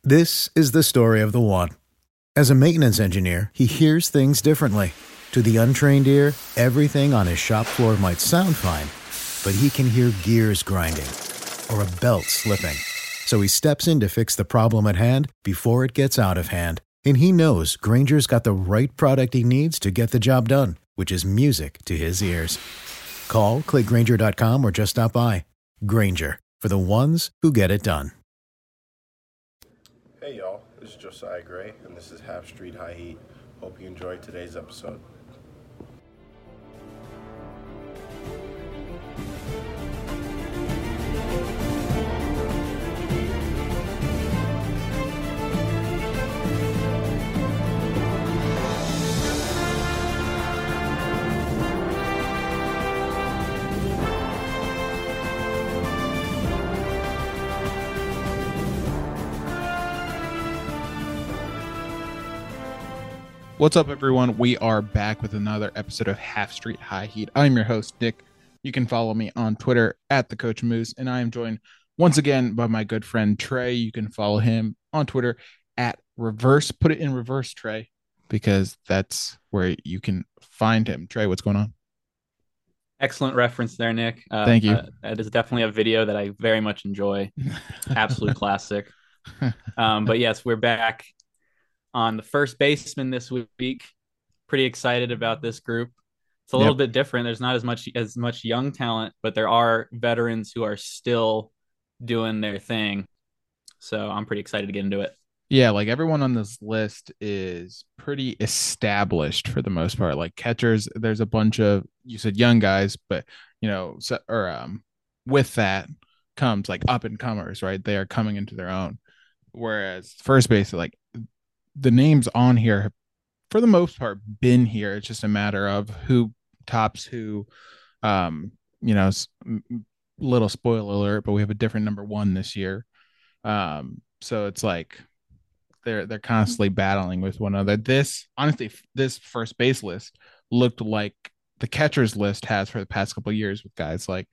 This is the story of the one. As a maintenance engineer, he hears things differently. To the untrained ear, everything on his shop floor might sound fine, but he can hear gears grinding or a belt slipping. So he steps in to fix the problem at hand before it gets out of hand. And he knows Granger's got the right product he needs to get the job done, which is music to his ears. Call, click Grainger.com, or just stop by. Grainger, for the ones who get it done. Hey y'all, this is Josiah Gray, and this is Half Street High Heat. Hope you enjoyed today's episode. What's up, everyone? We are back with another episode of Half Street High Heat. I'm your host, Nick. You can follow me on Twitter at the Coach Moose, and I am joined once again by my good friend Trey. You can follow him on Twitter at reverse. Put it in reverse, Trey, because that's where you can find him. Trey, what's going on? Excellent reference there, Nick. Thank you. That is definitely a video that I very much enjoy. Absolute classic. But yes, we're back on the first baseman this week. Pretty excited about this group. It's a little bit different. There's not as much young talent, but there are veterans who are still doing their thing. So I'm pretty excited to get into it. Yeah, like everyone on this list is pretty established for the most part. Like catchers, there's a bunch of, you said young guys, but with that comes like up and comers, right? They are coming into their own. Whereas first base, like the names on here have, for the most part, been here. It's just a matter of who tops who. Little spoiler alert, but we have a different number one this year. So it's like they're constantly battling with one another. This first base list looked like the catcher's list has for the past couple of years with guys like,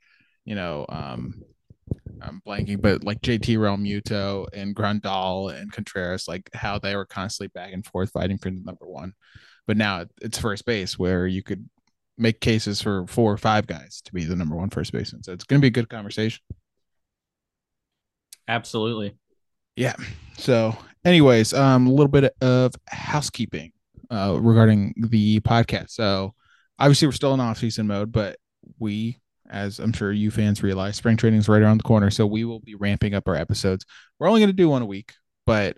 I'm blanking, but like JT Realmuto and Grandal and Contreras, like how they were constantly back and forth fighting for the number one. But now it's first base where you could make cases for 4 or 5 guys to be the number one first baseman. So it's going to be a good conversation. Absolutely. Yeah. So anyways, a little bit of housekeeping regarding the podcast. So obviously we're still in off-season mode, but we, as I'm sure you fans realize, spring training is right around the corner. So we will be ramping up our episodes. We're only going to do one a week, but,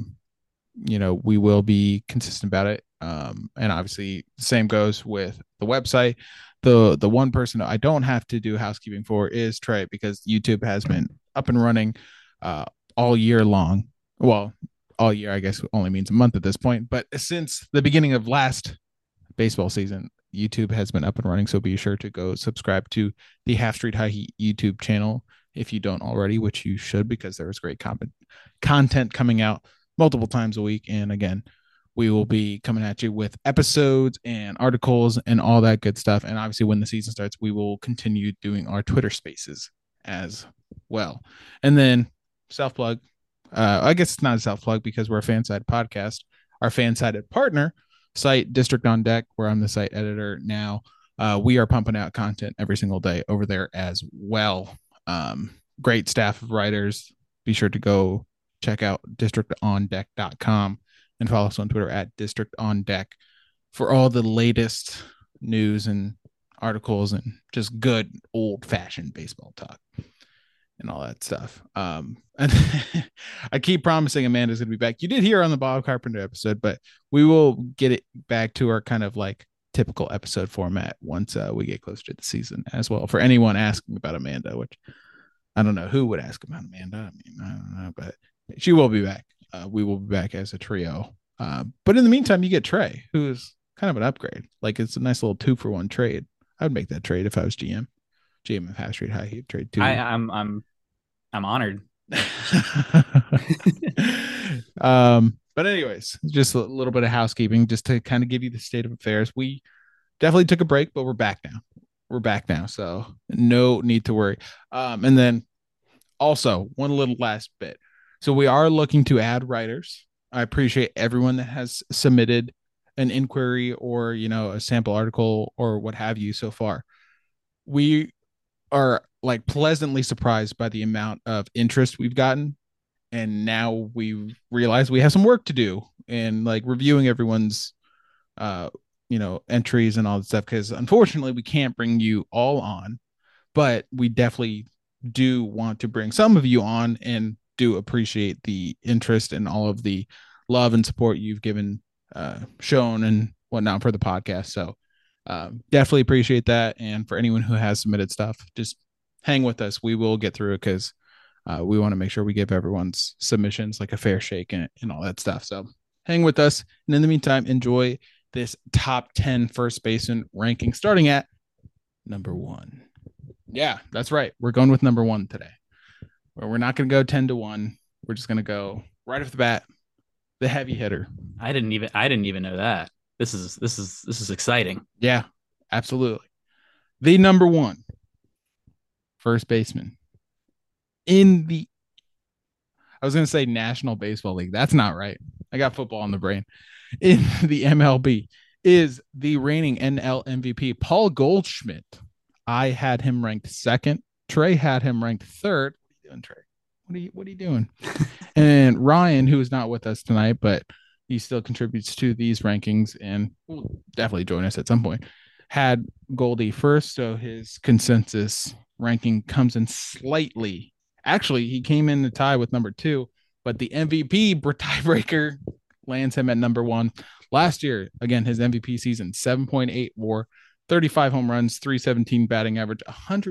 we will be consistent about it. And obviously the same goes with the website. The one person I don't have to do housekeeping for is Trey, because YouTube has been up and running all year long. Well, all year, I guess, only means a month at this point. But since the beginning of last baseball season, YouTube has been up and running, so be sure to go subscribe to the Half Street High Heat YouTube channel if you don't already, which you should, because there is great content coming out multiple times a week. And again, we will be coming at you with episodes and articles and all that good stuff. And obviously when the season starts, we will continue doing our Twitter spaces as well. And then self-plug, I guess it's not a self-plug because we're a fan-sided podcast. Our fan-sided partner site, District on Deck, where I'm the site editor now. We are pumping out content every single day over there as well. Great staff of writers. Be sure to go check out districtondeck.com and follow us on Twitter at District on Deck for all the latest news and articles and just good old-fashioned baseball talk and all that stuff. And I keep promising Amanda's going to be back. You did hear on the Bob Carpenter episode, but we will get it back to our kind of like typical episode format once we get closer to the season as well. For anyone asking about Amanda, which I don't know who would ask about Amanda. I mean, I don't know, but she will be back. We will be back as a trio. But in the meantime, you get Trey, who is kind of an upgrade. Like it's a nice little 2-for-1 trade. I would make that trade if I was GM of Half Street High Heat. Trade 2. I'm honored. But anyways, just a little bit of housekeeping just to kind of give you the state of affairs. We definitely took a break, but we're back now. So no need to worry. And then also one little last bit. So we are looking to add writers. I appreciate everyone that has submitted an inquiry or, a sample article or what have you so far. We are like pleasantly surprised by the amount of interest we've gotten. And now we realize we have some work to do in like reviewing everyone's entries and all that stuff, because unfortunately we can't bring you all on, but we definitely do want to bring some of you on and do appreciate the interest and all of the love and support you've given, shown and whatnot for the podcast. So definitely appreciate that. And for anyone who has submitted stuff, just hang with us. We will get through it, because we want to make sure we give everyone's submissions like a fair shake and all that stuff. So hang with us. And in the meantime, enjoy this top 10 first baseman ranking, starting at number 1. Yeah, that's right. We're going with number 1 today. We're not going to go 10-1. We're just going to go right off the bat, the heavy hitter. I didn't even know that. This is exciting. Yeah, absolutely. The number 1 first baseman in the, I was going to say National Baseball League. That's not right. I got football on the brain. In the MLB is the reigning NL MVP, Paul Goldschmidt. I had him ranked 2nd. Trey had him ranked 3rd. What are you doing, Trey? What are you doing? And Ryan, who is not with us tonight, but he still contributes to these rankings and will definitely join us at some point, had Goldie 1st. So his consensus ranking comes in slightly. Actually, he came in the tie with number 2, but the MVP tiebreaker lands him at number 1. Last year, again, his MVP season, 7.8 WAR, 35 home runs, 317 batting average,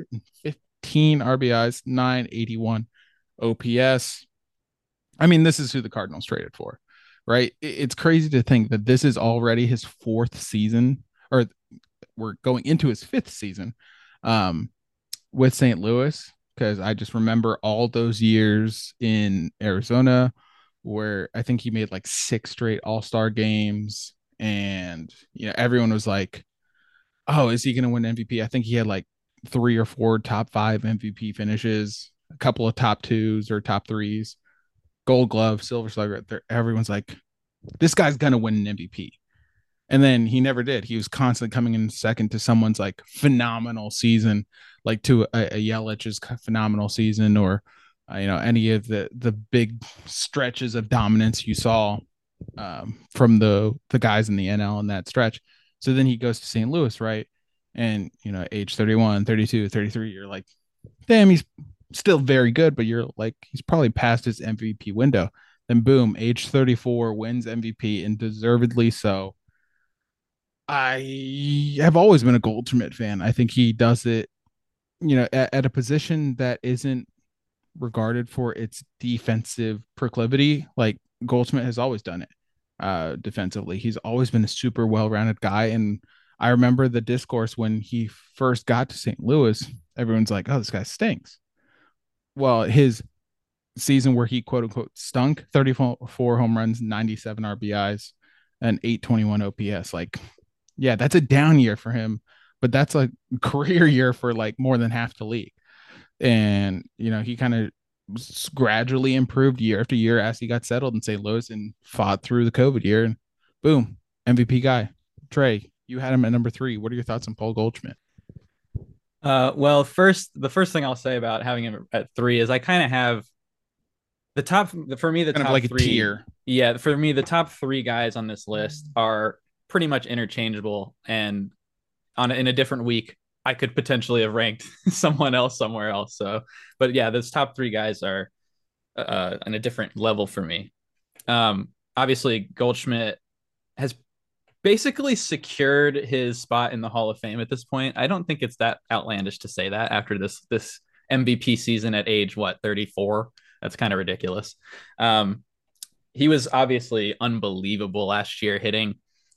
115 RBIs, 981 OPS. I mean, this is who the Cardinals traded for, right? It's crazy to think that this is already his 4th season, or we're going into his 5th season with St. Louis, because I just remember all those years in Arizona where I think he made like 6 straight All-Star games, and everyone was like, oh, is he going to win MVP? I think he had like 3 or 4 top 5 MVP finishes, a couple of top 2s or top 3s, Gold Glove, Silver Slugger. Everyone's like, this guy's going to win an MVP. And then he never did. He was constantly coming in second to someone's like phenomenal season, like to a Yelich's phenomenal season, or any of the big stretches of dominance you saw from the guys in the NL in that stretch. So then he goes to St. Louis, right? And age 31, 32, 33, you're like, damn, he's still very good, but you're like, he's probably past his MVP window. Then boom, age 34, wins MVP, and deservedly so. I have always been a Goldschmidt fan. I think he does it, at a position that isn't regarded for its defensive proclivity. Like Goldschmidt has always done it defensively. He's always been a super well-rounded guy. And I remember the discourse when he first got to St. Louis, everyone's like, oh, this guy stinks. Well, his season where he quote unquote stunk, 34 home runs, 97 RBIs, and 821 OPS. Like, yeah, that's a down year for him, but that's a career year for like more than half the league. And, he kind of gradually improved year after year as he got settled in St. Louis and fought through the COVID year. And boom, MVP guy. Trey, you had him at number 3. What are your thoughts on Paul Goldschmidt? Well, the first thing I'll say about having him at 3 is I kind of have the top, for me, the kind top of like 3. A tier. Yeah, for me, the top 3 guys on this list are pretty much interchangeable, and in a different week, I could potentially have ranked someone else somewhere else. So, but yeah, those top 3 guys are on a different level for me. Obviously, Goldschmidt has basically secured his spot in the Hall of Fame at this point. I don't think it's that outlandish to say that after this MVP season at age 34. That's kind of ridiculous. He was obviously unbelievable last year hitting.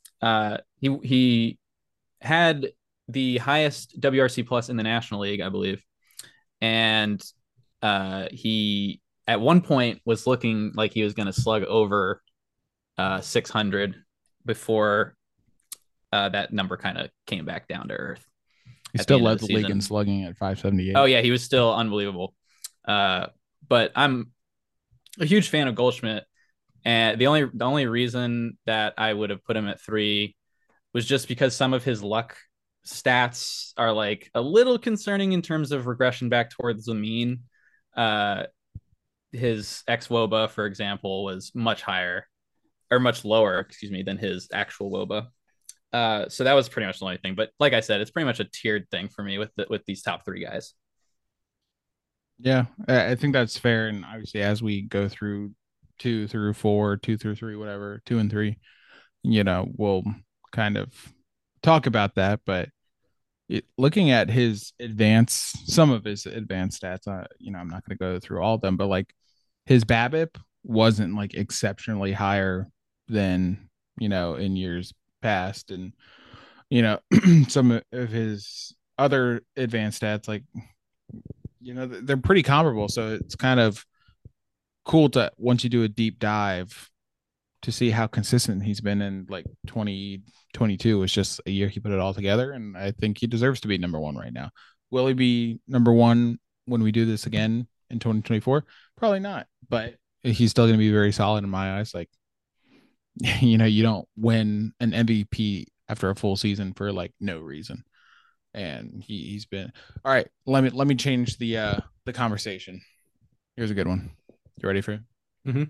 He had the highest WRC plus in the National League, I believe. And he at one point was looking like he was going to slug over 600 before that number kind of came back down to earth. He still led the league in slugging at 578. Oh yeah, he was still unbelievable. But a huge fan of Goldschmidt, and the only reason that I would have put him at 3 was just because some of his luck stats are like a little concerning in terms of regression back towards the mean. Uh, his ex WOBA, for example, was much higher or much lower, excuse me, than his actual WOBA. So that was pretty much the only thing. But like I said, it's pretty much a tiered thing for me with these top 3 guys. Yeah, I think that's fair. And obviously, as we go through 2 through 4, 2 through 3, whatever, 2 and 3, we'll kind of talk about that. But looking at some of his advanced stats, I'm not going to go through all of them, but like his BABIP wasn't like exceptionally higher than, in years past. And, some of his other advanced stats, like, they're pretty comparable. So it's kind of cool to, once you do a deep dive, to see how consistent he's been. In like 2022 was just a year he put it all together, and I think he deserves to be number one right now. Will he be number one when we do this again in 2024? Probably not, but he's still going to be very solid in my eyes. Like, you don't win an MVP after a full season for like no reason. And he's been all right. Let me change the conversation. Here's a good one. You ready for it? Mm-hmm.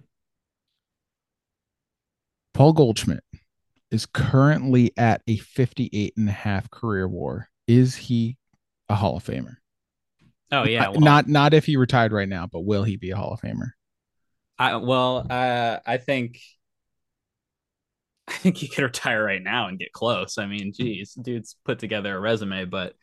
Paul Goldschmidt is currently at a 58.5 career WAR. Is he a Hall of Famer? Oh yeah, not if he retired right now, but will he be a Hall of Famer? I think he could retire right now and get close. I mean, geez, dude's put together a resume, but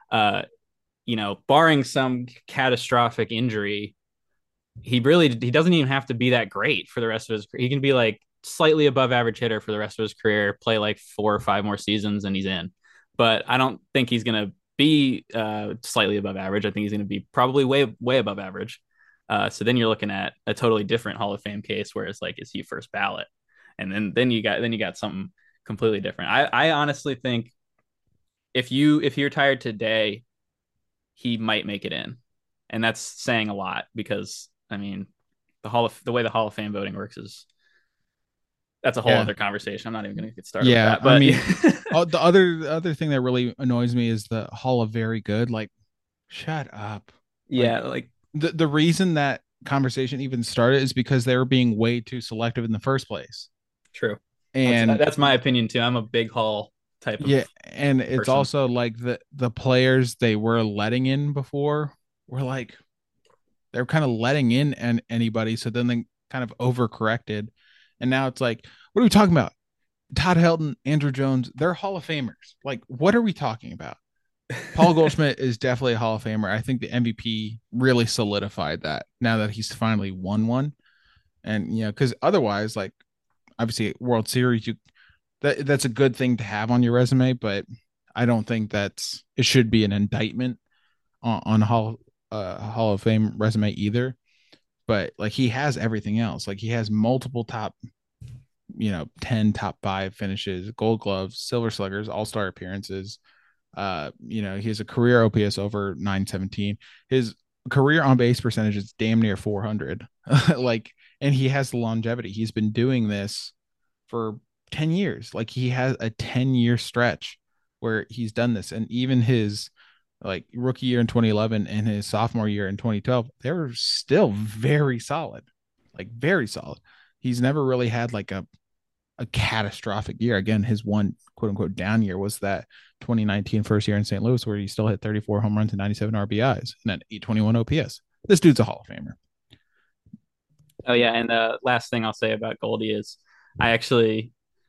barring some catastrophic injury, he doesn't even have to be that great for the rest of his career. He can be like slightly above average hitter for the rest of his career, play like 4 or 5 more seasons, and he's in. But I don't think he's going to be slightly above average. I think he's going to be probably way above average. So then you're looking at a totally different Hall of Fame case where it's like, is he first ballot? And then you got something completely different. I honestly think if he retired today, he might make it in, and that's saying a lot because I mean the way the Hall of Fame voting works is that's a whole other conversation. I'm not even going to get started with that. But I mean, the other thing that really annoys me is the Hall of Very Good. Like, shut up. Yeah, like the reason that conversation even started is because they were being way too selective in the first place. True. And that's my opinion too. I'm a big Hall type of and it's person. Also like the players they were letting in before were like they're kind of letting in anybody, so then they kind of overcorrected, and now it's like, what are we talking about? Todd Helton, Andruw Jones, they're Hall of Famers. Like, what are we talking about? Paul Goldschmidt is definitely a Hall of Famer. I think the MVP really solidified that now that he's finally won one, and because otherwise, like, obviously World Series, that's a good thing to have on your resume, but I don't think it should be an indictment on Hall of Fame resume either. But like, he has everything else. Like, he has multiple top 10 top 5 finishes, Gold Gloves, Silver Sluggers, All-Star appearances. He has a career OPS over 917. His career on base percentage is damn near 400. Like, and he has the longevity. He's been doing this for 10 years. Like, he has a 10-year stretch where he's done this. And even his like rookie year in 2011 and his sophomore year in 2012, they were still very solid, like very solid. He's never really had like a catastrophic year. Again, his one quote unquote down year was that 2019 first year in St. Louis where he still hit 34 home runs and 97 RBIs and then 821 OPS. This dude's a Hall of Famer. Oh yeah, and the last thing I'll say about Goldie is I actually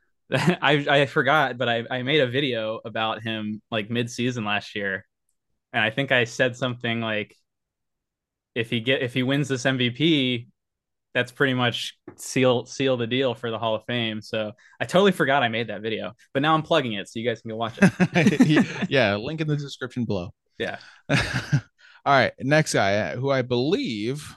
I forgot, but I made a video about him like mid-season last year, and I think I said something like, if he wins this MVP, that's pretty much seal the deal for the Hall of Fame. So I totally forgot I made that video, but now I'm plugging it so you guys can go watch it. Yeah, link in the description below. Yeah. All right, next guy who I believe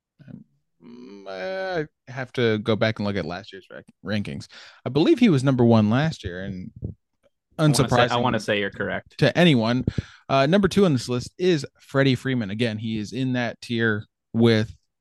I have to go back and look at last year's rankings. I believe he was number 1 last year, and unsurprising. I want to say you're correct to anyone. Number 2 on this list is Freddie Freeman. Again, he is in that tier with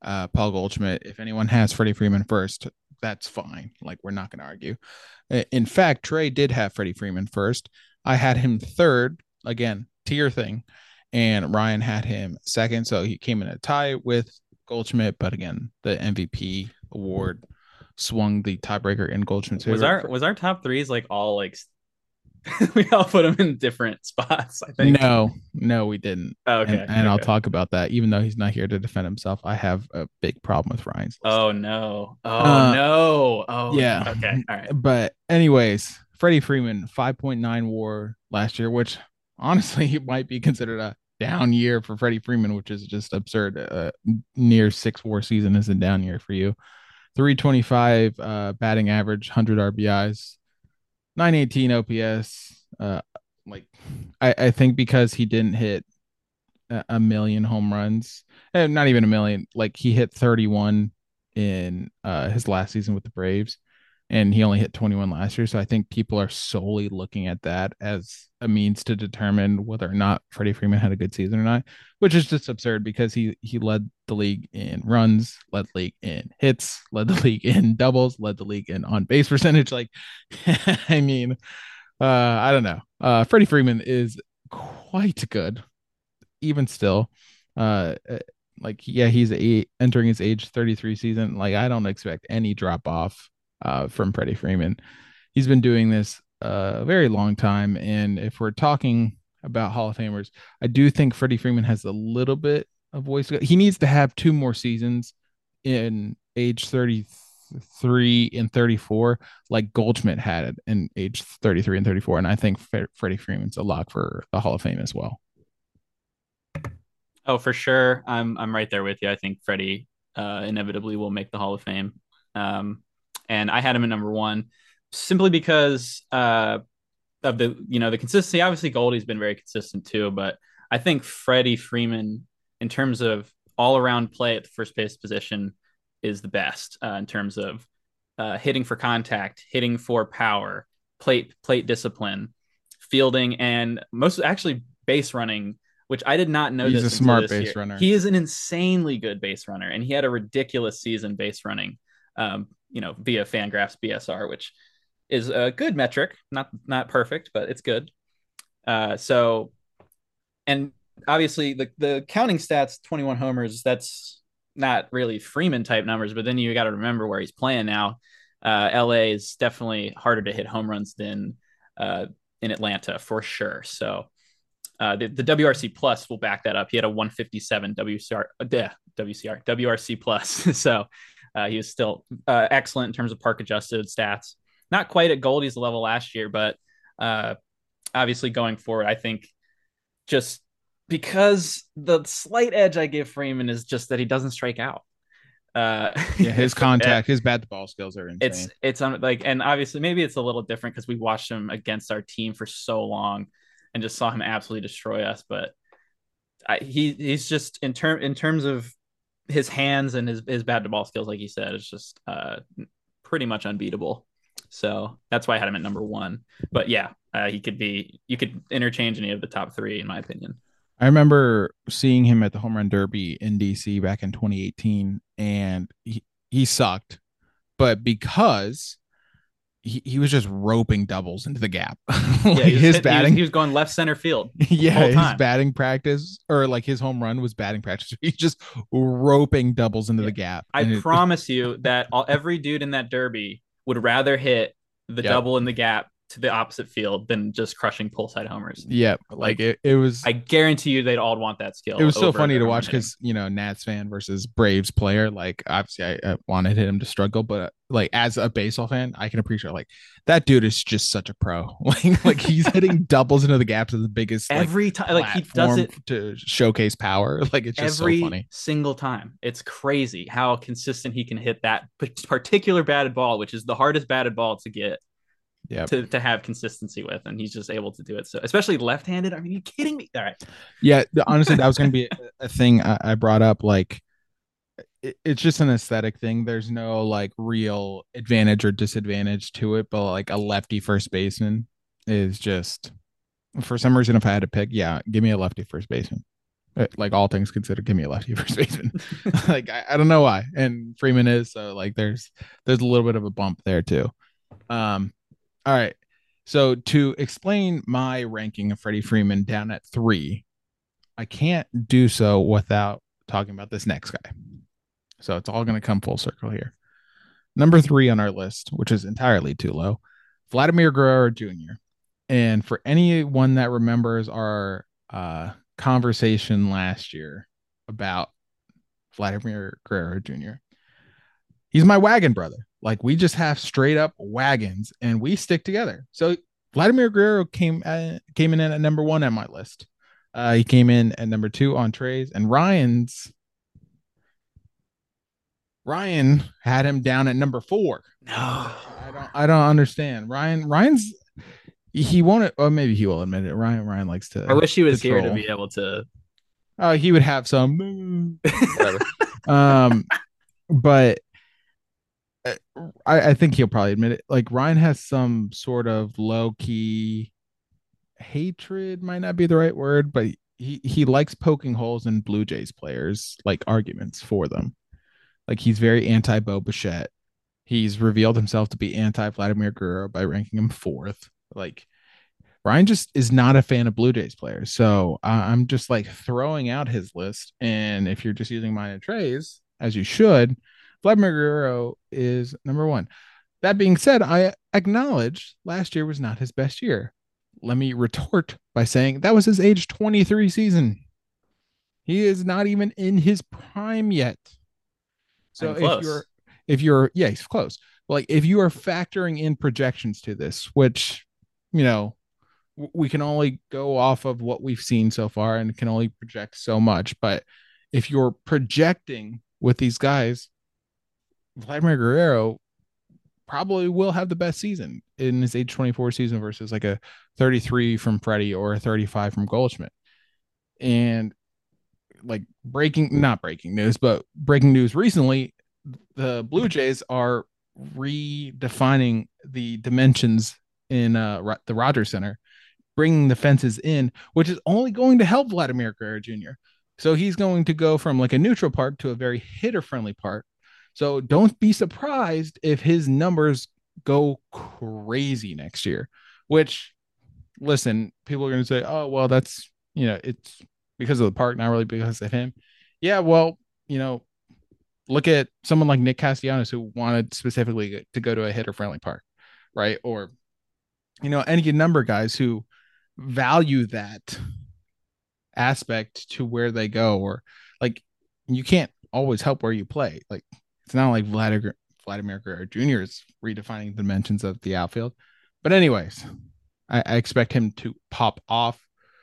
Paul Goldschmidt. If anyone has Freddie Freeman first, that's fine. Like, we're not going to argue. In fact, Trey did have Freddie Freeman first. I had him third, again, tier thing, and Ryan had him second. So he came in a tie with Goldschmidt, but again, the MVP award swung the tiebreaker in Goldschmidt's favor. Was our top threes like all like we all put them in different spots? I think. No, we didn't. Oh, okay, and I'll talk about that. Even though he's not here to defend himself, I have a big problem with Ryan's list. Oh no! Oh no! Oh yeah. Okay, all right. But anyways, Freddie Freeman 5.9 WAR last year, which honestly might be considered a down year for Freddie Freeman, which is just absurd. Near 6 WAR season is a down year for you. 325 batting average, 100 RBIs, 918 OPS. Like I think because he didn't hit a million home runs, not even a million. Like, he hit 31 in his last season with the Braves, and he only hit 21 last year. So I think people are solely looking at that as a means to determine whether or not Freddie Freeman had a good season or not, which is just absurd because he led the league in runs, led the league in hits, led the league in doubles, led the league in on base percentage. Like, I mean, I don't know. Freddie Freeman is quite good, even still. Like, yeah, he's entering his age 33 season. Like, I don't expect any drop off from Freddie Freeman. He's been doing this a very long time. And if we're talking about Hall of Famers, I do think Freddie Freeman has a little bit of voice. He needs to have 2 more seasons in age 33 and 34, like Goldschmidt had it in age 33 and 34. And I think Freddie Freeman's a lock for the Hall of Fame as well. Oh, for sure. I'm right there with you. I think Freddie inevitably will make the Hall of Fame. And I had him at number 1 simply because of the consistency. Obviously, Goldie's been very consistent too, but I think Freddie Freeman, in terms of all around play at the first base position, is the best in terms of hitting for contact, hitting for power, plate discipline, fielding, and most actually base running, which I did not know. He's a smart base runner. He is an insanely good base runner, and he had a ridiculous season base running, via Fangraphs BSR, which is a good metric, not perfect, but it's good. So, and obviously the counting stats, 21 homers, that's not really Freeman type numbers, but then you got to remember where he's playing now. LA is definitely harder to hit home runs than in Atlanta for sure. So the WRC plus will back that up. He had a 157 WRC plus. So he was still excellent in terms of park adjusted stats. Not quite at Goldie's level last year, but obviously going forward, I think just because the slight edge I give Freeman is just that he doesn't strike out. His contact, his bat to ball skills are insane. It's and obviously maybe it's a little different because we watched him against our team for so long and just saw him absolutely destroy us. But he's just in terms of his hands and his bat to ball skills, like you said, it's just pretty much unbeatable. So that's why I had him at number 1. But yeah, you could interchange any of the top 3 in my opinion. I remember seeing him at the Home Run Derby in DC back in 2018, and he sucked, but because he was just roping doubles into the gap. He was going left center field. Yeah, his batting practice, or like his home run was batting practice. He's just roping doubles into the gap. I promise you that every dude in that derby would rather hit the double in the gap to the opposite field than just crushing pull side homers. Yeah, like it was. I guarantee you, they'd all want that skill. It was so funny to watch because Nats fan versus Braves player. Like, obviously, I wanted him to struggle, but like as a baseball fan, I can appreciate like that dude is just such a pro. like he's hitting doubles into the gaps of the biggest every time. Like he does it to showcase power. Like it's just every so funny. Single time. It's crazy how consistent he can hit that particular batted ball, which is the hardest batted ball to get. Yeah, to have consistency with, and he's just able to do it. So especially left-handed. I mean, are you kidding me? All right. Yeah, honestly, that was going to be a thing I brought up. Like, it's just an aesthetic thing. There's no like real advantage or disadvantage to it, but like a lefty first baseman is just, for some reason, if I had to pick, yeah, give me a lefty first baseman. Like all things considered, give me a lefty first baseman. Like I don't know why, and Freeman is so like there's a little bit of a bump there too. All right, so to explain my ranking of Freddie Freeman down at 3, I can't do so without talking about this next guy. So it's all going to come full circle here. Number 3 on our list, which is entirely too low, Vladimir Guerrero Jr. And for anyone that remembers our conversation last year about Vladimir Guerrero Jr., he's my wagon brother. Like we just have straight up wagons and we stick together. So Vladimir Guerrero came in at number 1 on my list. He came in at number 2 on Trey's, and Ryan had him down at number 4. No, I don't understand. Ryan's he won't, or maybe he will admit it. Ryan likes to. I wish he was here to troll. be able to. He would have some whatever. But I think he'll probably admit it. Like Ryan has some sort of low key hatred, might not be the right word, but he likes poking holes in Blue Jays players, like arguments for them. Like he's very anti Bo Bichette. He's revealed himself to be anti Vladimir Guerrero by ranking him 4th. Like Ryan just is not a fan of Blue Jays players. So I'm just like throwing out his list. And if you're just using mine and Trey's, as you should, Vladimir Guerrero is number 1. That being said, I acknowledge last year was not his best year. Let me retort by saying that was his age 23 season. He is not even in his prime yet. So if you're yeah, he's close. Like if you are factoring in projections to this, which, you know, we can only go off of what we've seen so far and can only project so much. But if you're projecting with these guys, Vladimir Guerrero probably will have the best season in his age 24 season versus like a 33 from Freddie or a 35 from Goldschmidt. And like not breaking news, but breaking news recently, the Blue Jays are redefining the dimensions in the Rogers Center, bringing the fences in, which is only going to help Vladimir Guerrero Jr. So he's going to go from like a neutral park to a very hitter friendly park. So don't be surprised if his numbers go crazy next year, which, listen, people are going to say, oh, well, that's, it's because of the park, not really because of him. Yeah, well, look at someone like Nick Castellanos who wanted specifically to go to a hitter friendly park, right? Or, any number of guys who value that aspect to where they go, or like you can't always help where you play. Like it's not like Vladimir Guerrero Jr. is redefining the dimensions of the outfield. But anyways, I expect him to pop off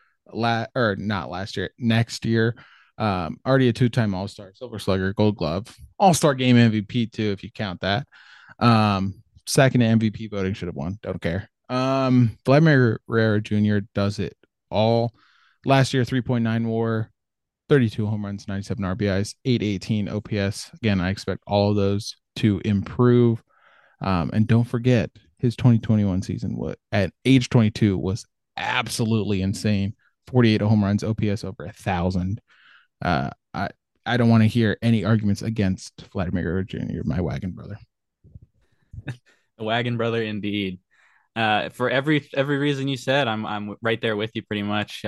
next year. Already a 2-time All-Star, Silver Slugger, Gold Glove, All-Star Game MVP too, if you count that. Second MVP voting, should have won. Don't care. Vladimir Guerrero Jr. does it all. Last year, 3.9 WAR, 32 home runs, 97 RBIs, 818 OPS. Again, I expect all of those to improve. And don't forget, his 2021 season at age 22 was absolutely insane. 48 home runs, OPS over 1,000. I don't want to hear any arguments against Vladimir Guerrero Jr., my wagon brother. The wagon brother, indeed. For every reason you said, I'm right there with you pretty much.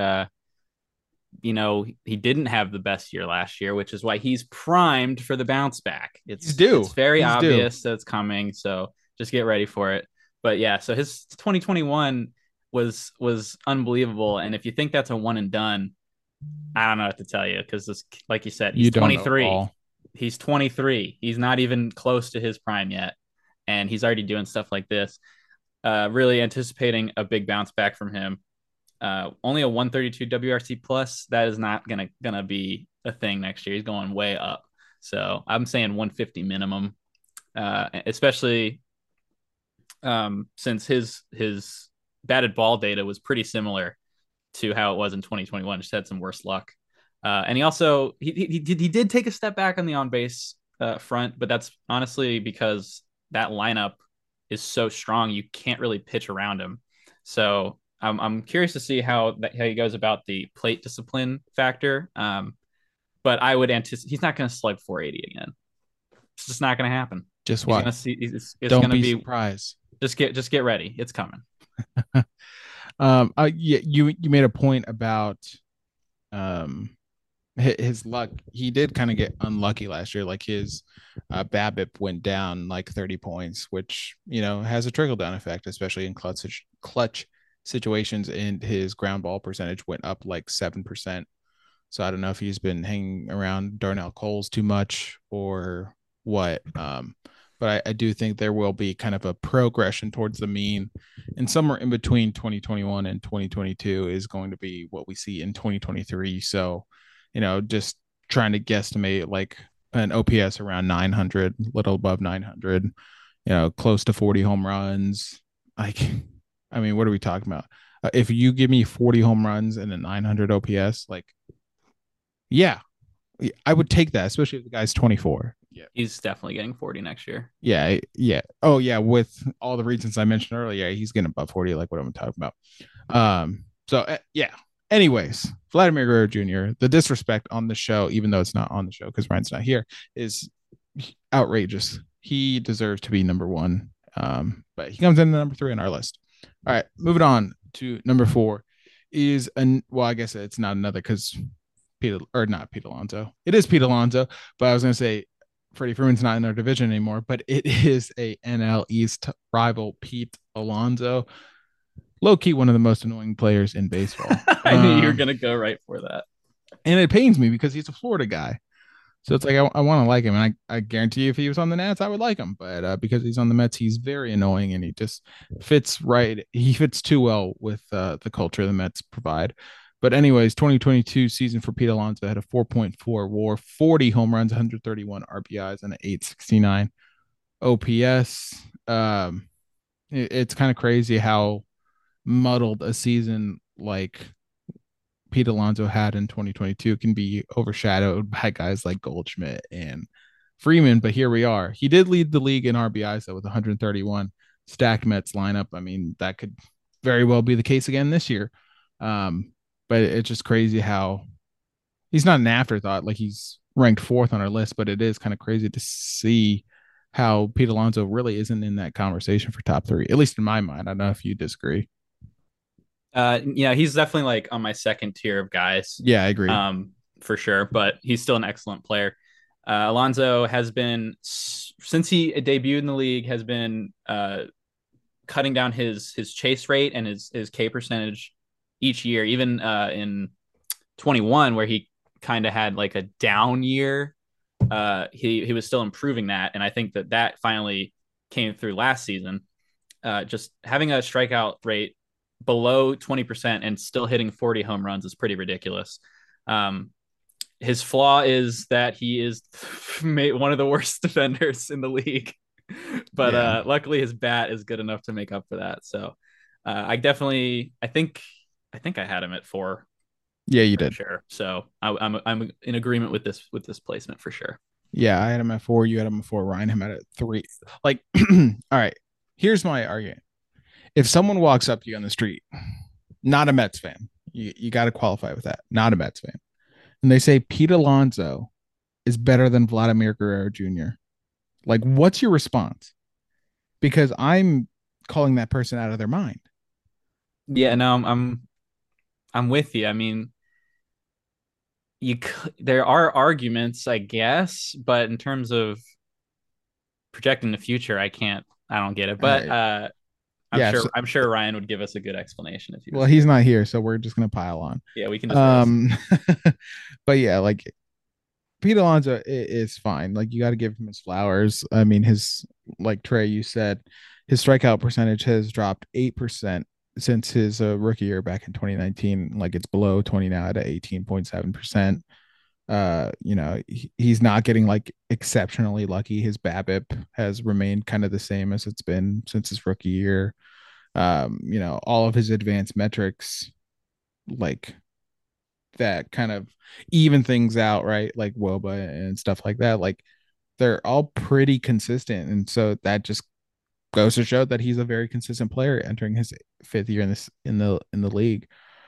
He didn't have the best year last year, which is why he's primed for the bounce back. It's very obvious that it's coming, so just get ready for it. But yeah, so his 2021 was unbelievable, and if you think that's a one and done, I don't know what to tell you, because like you said, he's 23. He's 23. He's not even close to his prime yet, and he's already doing stuff like this. Really anticipating a big bounce back from him. Only a 132 WRC plus. That is not gonna be a thing next year. He's going way up. So I'm saying 150 minimum, especially since his batted ball data was pretty similar to how it was in 2021. Just had some worse luck. And he also he did take a step back on the on base front, but that's honestly because that lineup is so strong you can't really pitch around him. So I'm curious to see how he goes about the plate discipline factor. But I would anticipate he's not going to slug 480 again. It's just not going to happen. Just He's going to watch. see. It's Don't going to be be surprised. just get ready. It's coming. Yeah, you made a point about um his luck. He did kind of get unlucky last year. Like his BABIP went down like 30 points, which has a trickle down effect, especially in clutch situations. And his ground ball percentage went up like 7%. So I don't know if he's been hanging around Darnell Coles too much or what. But I do think there will be kind of a progression towards the mean, and somewhere in between 2021 and 2022 is going to be what we see in 2023. So, just trying to guesstimate like an OPS around 900, little above 900, close to 40 home runs. Like, I mean, what are we talking about? If you give me 40 home runs and a 900 OPS, like, yeah, I would take that, especially if the guy's 24. Yeah, he's definitely getting 40 next year. Yeah. Oh yeah, with all the reasons I mentioned earlier, he's getting above 40, like what I'm talking about. Yeah. Anyways, Vladimir Guerrero Jr., the disrespect on the show, even though it's not on the show because Ryan's not here, is outrageous. He deserves to be number one. But he comes in number 3 on our list. All right, moving on to number 4 is I guess it's not another because not Pete Alonso. It is Pete Alonso, but I was gonna say Freddie Freeman's not in our division anymore, but it is a NL East rival, Pete Alonso. Low key, one of the most annoying players in baseball. I knew you were going to go right for that. And it pains me because he's a Florida guy. So it's like, I want to like him. And I guarantee you, if he was on the Nats, I would like him. But because he's on the Mets, he's very annoying and he just fits right. He fits too well with the culture the Mets provide. But anyways, 2022 season for Pete Alonso had a 4.4 WAR, 40 home runs, 131 RBIs, and an 869 OPS. It's kind of crazy how muddled a season like Pete Alonso had in 2022 can be overshadowed by guys like Goldschmidt and Freeman. But here we are. He did lead the league in RBIs though with 131. Stacked Mets lineup. I mean, that could very well be the case again this year. But it's just crazy how he's not an afterthought. Like he's ranked 4th on our list, but it is kind of crazy to see how Pete Alonso really isn't in that conversation for top 3, at least in my mind. I don't know if you disagree. Yeah, he's definitely like on my second tier of guys. Yeah, I agree. For sure, but he's still an excellent player. Alonso has been, since he debuted in the league, has been cutting down his chase rate and his K percentage each year. Even in 21, where he kind of had like a down year, he was still improving that, and I think that finally came through last season. Just having a strikeout rate below 20% and still hitting 40 home runs is pretty ridiculous. His flaw is that he is one of the worst defenders in the league, but luckily his bat is good enough to make up for that. So I think I had him at 4. Yeah, you did. Sure. So I'm in agreement with this placement for sure. Yeah, I had him at 4. You had him at 4. Ryan him at 3. Like, all right. Here's my argument. If someone walks up to you on the street, not a Mets fan, you got to qualify with that, not a Mets fan, and they say Pete Alonso is better than Vladimir Guerrero Jr., like, what's your response? Because I'm calling that person out of their mind. Yeah, no, I'm with you. I mean, there are arguments, I guess, but in terms of projecting the future, I don't get it. But I'm sure Ryan would give us a good explanation if he was. Well, he's not here, so we're just gonna pile on. Yeah, we can. But yeah, like Pete Alonso is fine. Like you got to give him his flowers. I mean, his, like Trey, you said, his strikeout percentage has dropped 8% since his rookie year back in 2019. Like it's below 20 now at 18.7%. He's not getting like exceptionally lucky. His BABIP has remained kind of the same as it's been since his rookie year. All of his advanced metrics, like that kind of even things out, right? Like WOBA and stuff like that. Like they're all pretty consistent. And so that just goes to show that he's a very consistent player entering his 5th year in the league.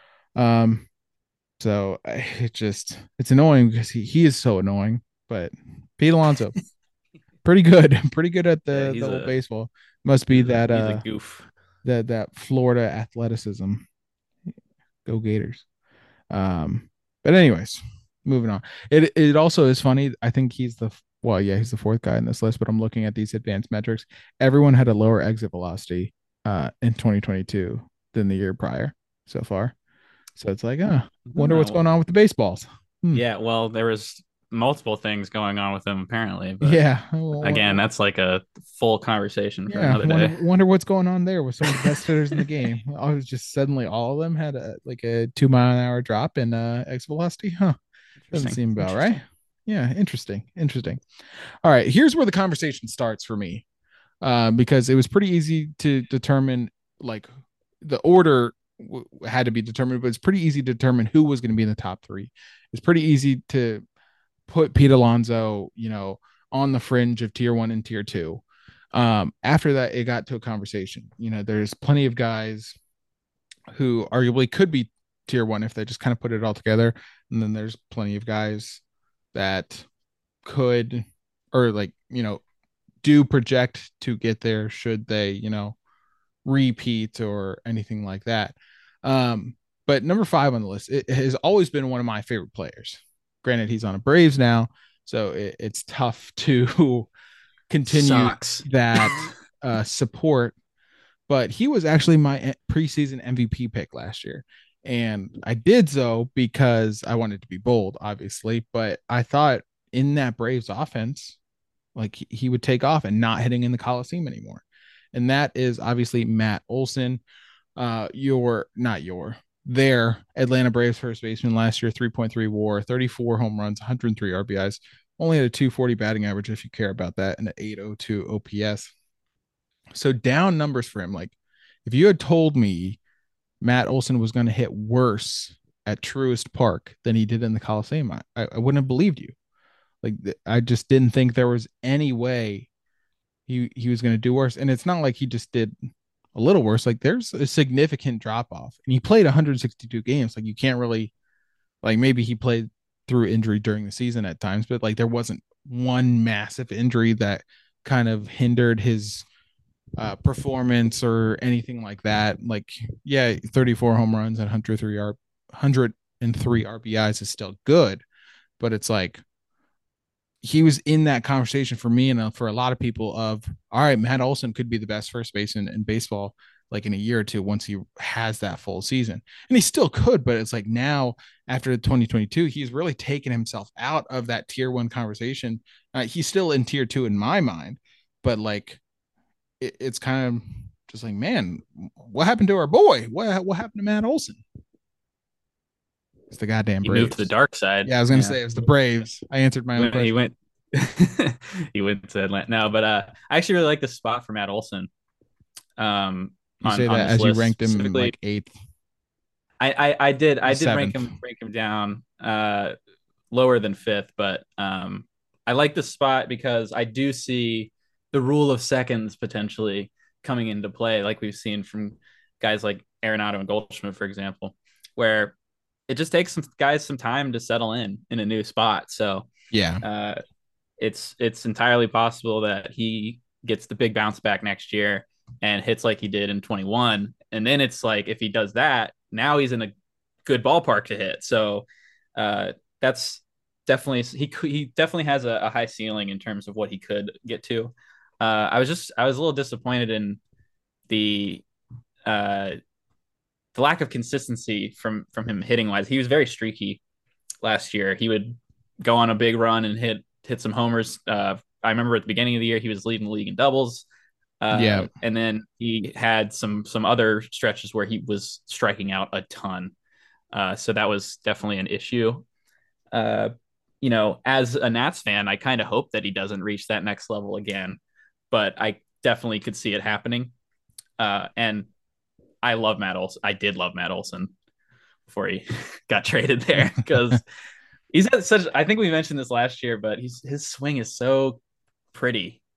So it's annoying because he is so annoying. But Pete Alonso, pretty good, pretty good at Yeah, the old baseball. Must be he's a that goof. that Florida athleticism. Go Gators. But anyways, moving on. It also is funny. I think he's the 4th guy in this list, but I'm looking at these advanced metrics. Everyone had a lower exit velocity in 2022 than the year prior so far. So it's like, wonder what's going on with the baseballs. Yeah, well, there was multiple things going on with them apparently, but Yeah. again, that's like a full conversation for Yeah, another day. wonder what's going on there with some of the best hitters in the game. I was just suddenly all of them had a 2-mile-an-hour drop in exit velocity. Huh. Doesn't seem about right. Yeah, interesting. All right, here's where the conversation starts for me. Because it was pretty easy to determine, like, the order had to be determined, but it's pretty easy to determine who was going to be in the top 3. It's pretty easy to put Pete Alonso, on the fringe of tier 1 and tier 2. After that, it got to a conversation. There's plenty of guys who arguably could be tier 1 if they just kind of put it all together. And then there's plenty of guys that could, or do project to get there should they, repeat or anything like that. But number 5 on the list, it has always been one of my favorite players. Granted, he's on a Braves now, so it's tough to continue that support. But he was actually my preseason MVP pick last year. And I did so because I wanted to be bold, obviously. But I thought in that Braves offense, like, he would take off and not hitting in the Coliseum anymore. And that is obviously Matt Olson. Their Atlanta Braves first baseman last year, 3.3 WAR, 34 home runs, 103 RBIs, only had a 240 batting average if you care about that, and an 802 OPS. So down numbers for him. Like, if you had told me Matt Olson was going to hit worse at Truist Park than he did in the Coliseum, I wouldn't have believed you. Like, I just didn't think there was any way he was going to do worse. And it's not like he just did a little worse. Like, there's a significant drop off, and he played 162 games. Like, you can't really, like, maybe he played through injury during the season at times, but like, there wasn't one massive injury that kind of hindered his performance or anything like that. Like, yeah, 34 home runs and 103 RBIs is still good, but it's like, he was in that conversation for me and for a lot of people of, all right, Matt Olson could be the best first baseman in baseball, like, in a year or two once he has that full season. And he still could, but it's like, now after 2022, he's really taken himself out of that tier 1 conversation. He's still in tier 2 in my mind, but like, it's kind of just like, man, what happened to our boy? What happened to Matt Olson? It's the goddamn Braves. He moved to the dark side. Yeah, I was gonna say it was the Braves. I answered my own question. He went he went to Atlanta. No, but I actually really like the spot for Matt Olson. You say that as you ranked him like 8th. I did rank him down lower than 5th, but I like the spot because I do see the rule of seconds potentially coming into play, like we've seen from guys like Arenado and Goldschmidt, for example, where it just takes some guys some time to settle in a new spot. So yeah, it's entirely possible that he gets the big bounce back next year and hits like he did in 21. And then it's like, if he does that, now he's in a good ballpark to hit. So that's definitely, he definitely has a high ceiling in terms of what he could get to. I was a little disappointed in the lack of consistency from him hitting wise. He was very streaky last year. He would go on a big run and hit some homers. I remember at the beginning of the year, he was leading the league in doubles. And then he had some other stretches where he was striking out a ton. So that was definitely an issue. As a Nats fan, I kind of hope that he doesn't reach that next level again, but I definitely could see it happening. And I love Matt Olson. I did love Matt Olson before he got traded there, because he's had such, I think we mentioned this last year, but his swing is so pretty.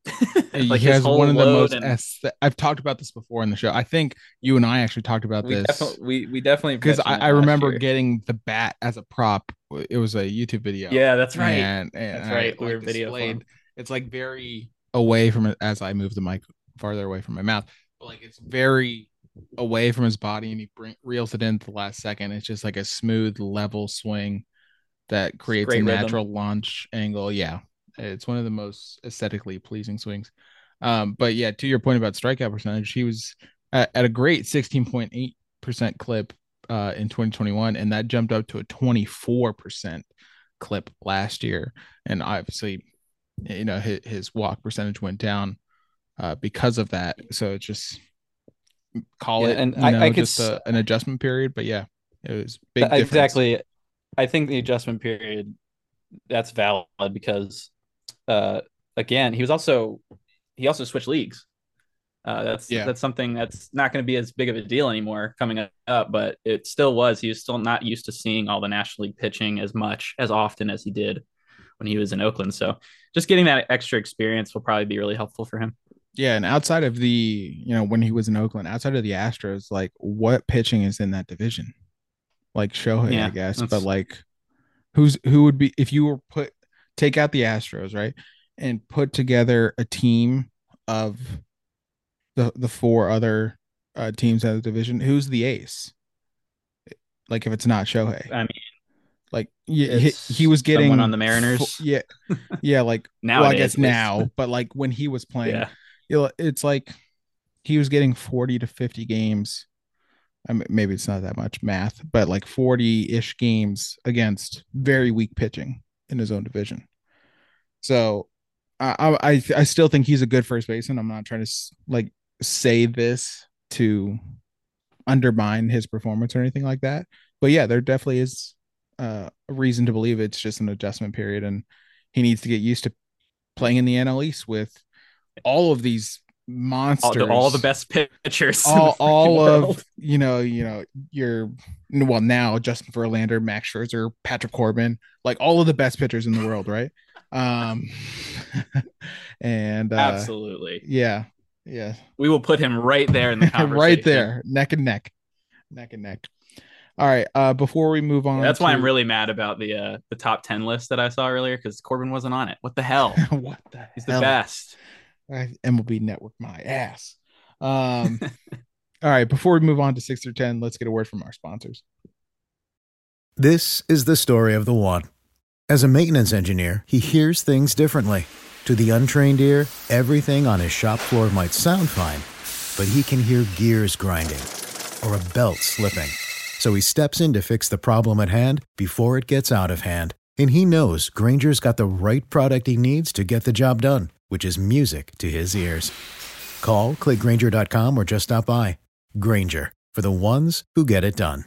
Like He his has one whole of the load, most and I've talked about this before in the show. I think you and I actually talked about this we definitely because mentioned it I last remember year. getting the bat as a prop. It was a YouTube video, Yeah, that's right. and That's I right. We like were video for displayed. him. It's like very away from it as I move the mic farther away from my mouth. But like it's very away from his body, and he reels it in at the last second. It's just like a smooth, level swing that It's creates a great rhythm. natural launch angle. Yeah, it's one of the most aesthetically pleasing swings. But yeah, to your point about strikeout percentage, he was at a great 16.8% clip in 2021, and that jumped up to a 24% clip last year. And obviously, his walk percentage went down because of that. So it's just call Yeah, it, and I could just an adjustment period. But yeah, it was big difference. exactly. I think the adjustment period that's valid because uh again he also switched leagues. Yeah, That's something that's not going to be as big of a deal anymore coming up, but it still was. He was still not used to seeing all the National League pitching as often as he did when he was in Oakland. So just getting that extra experience will probably be really helpful for him. yeah, and outside of when he was in Oakland, outside of the Astros, like what pitching is in that division? Like Shohei, I Yeah, guess, but that's like who would be if you were take out the Astros, right? And put together a team of the four other teams out of the division, who's the ace? Like if it's not Shohei. I mean, Like he it's was someone on getting the Mariners yeah, yeah, like well, I guess nowadays at least. now, but like when he was playing, Yeah. it's like he was getting 40 to 50 games. I mean, maybe it's not that much math, but like 40-ish games against very weak pitching in his own division. So I still think he's a good first baseman. I'm not trying to like say this to undermine his performance or anything like that. But yeah, there definitely is a reason to believe it's just an adjustment period, and he needs to get used to playing in the NL East with all of these All the monsters, best pitchers in the freaking all of world. your well now Justin Verlander, Max Scherzer, Patrick Corbin, like all of the best pitchers in the world, right? Um, and Absolutely. yeah, yeah, We will put him right there in the right conversation. there, neck and neck, neck and neck. All right, before we move Yeah, on that's why I'm to really mad about the top 10 list that I saw earlier because Corbin wasn't on it. What the hell? what the He's the hell, best. MLB Network, my ass. All right, before we move on to 6 through 10, let's get a word from our sponsors. This is the story of the one. As a maintenance engineer, he hears things differently. To the untrained ear, everything on his shop floor might sound fine, but he can hear gears grinding or a belt slipping. So he steps in to fix the problem at hand before it gets out of hand. And he knows Granger's got the right product he needs to get the job done, which is music to his ears. Call, click Grainger.com, or just stop by. Grainger, for the ones who get it done.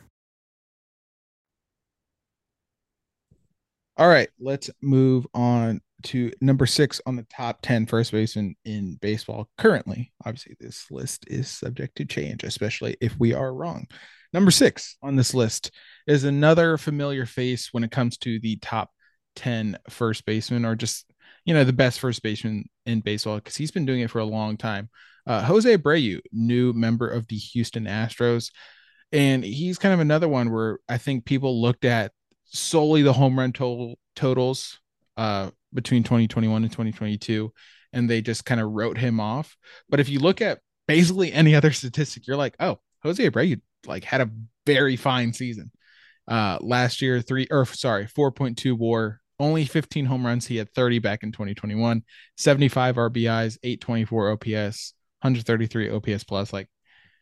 All right, let's move on to number 6 on the top 10 first baseman in baseball currently. Obviously, this list is subject to change, especially if we are wrong. Number 6 on this list is another familiar face when it comes to the top 10 first baseman, or just, the best first baseman in baseball, because he's been doing it for a long time. Jose Abreu, new member of the Houston Astros. And he's kind of another one where I think people looked at solely the home run totals between 2021 and 2022, and they just kind of wrote him off. But if you look at basically any other statistic, you're like, oh, Jose Abreu like had a very fine season. Last year, 4.2 WAR, only 15 home runs. He had 30 back in 2021, 75 RBIs, 824 OPS, 133 OPS plus. Like,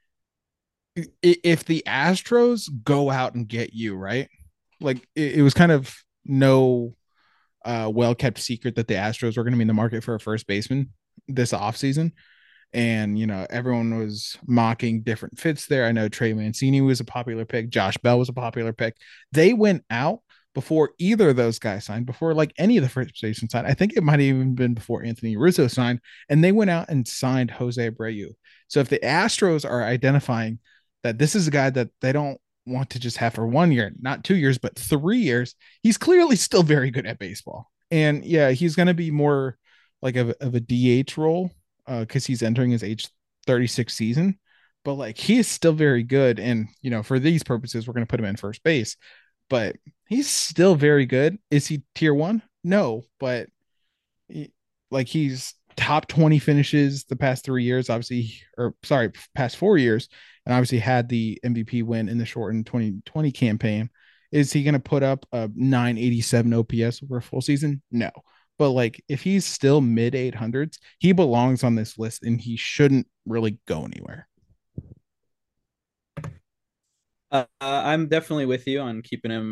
if the Astros go out and get you, right? Like it was kind of no well kept secret that the Astros were going to be in the market for a first baseman this offseason. And, everyone was mocking different fits there. I know Trey Mancini was a popular pick. Josh Bell was a popular pick. They went out before either of those guys signed, before like any of the first basemen signed. I think it might have even been before Anthony Rizzo signed, and they went out and signed Jose Abreu. So if the Astros are identifying that this is a guy that they don't want to just have for 1 year, not 2 years, but 3 years, he's clearly still very good at baseball. And yeah, he's going to be more like of a DH role because he's entering his age 36 season. But like he is still very good, and for these purposes, we're going to put him in first base. But he's still very good. Is he tier one? No, but like he's top 20 finishes the past 3 years, obviously, or sorry, past 4 years, and obviously had the MVP win in the shortened 2020 campaign. Is he going to put up a 987 OPS over a full season? No. But like if he's still mid 800s, he belongs on this list and he shouldn't really go anywhere. I'm definitely with you on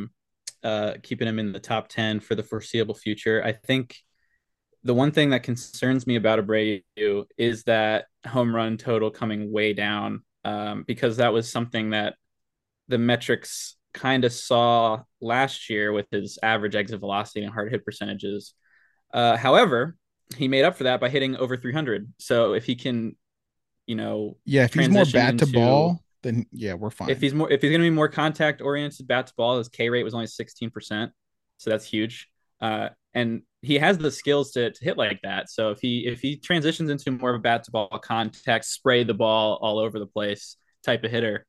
keeping him in the top 10 for the foreseeable future. I think the one thing that concerns me about Abreu is that home run total coming way down, because that was something that the metrics kind of saw last year with his average exit velocity and hard hit percentages. However, he made up for that by hitting over 300. So if he can, Yeah, if he's more transition bat to into ball, then yeah, we're if fine. he's going to be more contact oriented bat to ball, his K rate was only 16%, so that's huge. And he has the skills to hit like that. So if he transitions into more of a bat to ball contact, spray the ball all over the place type of hitter,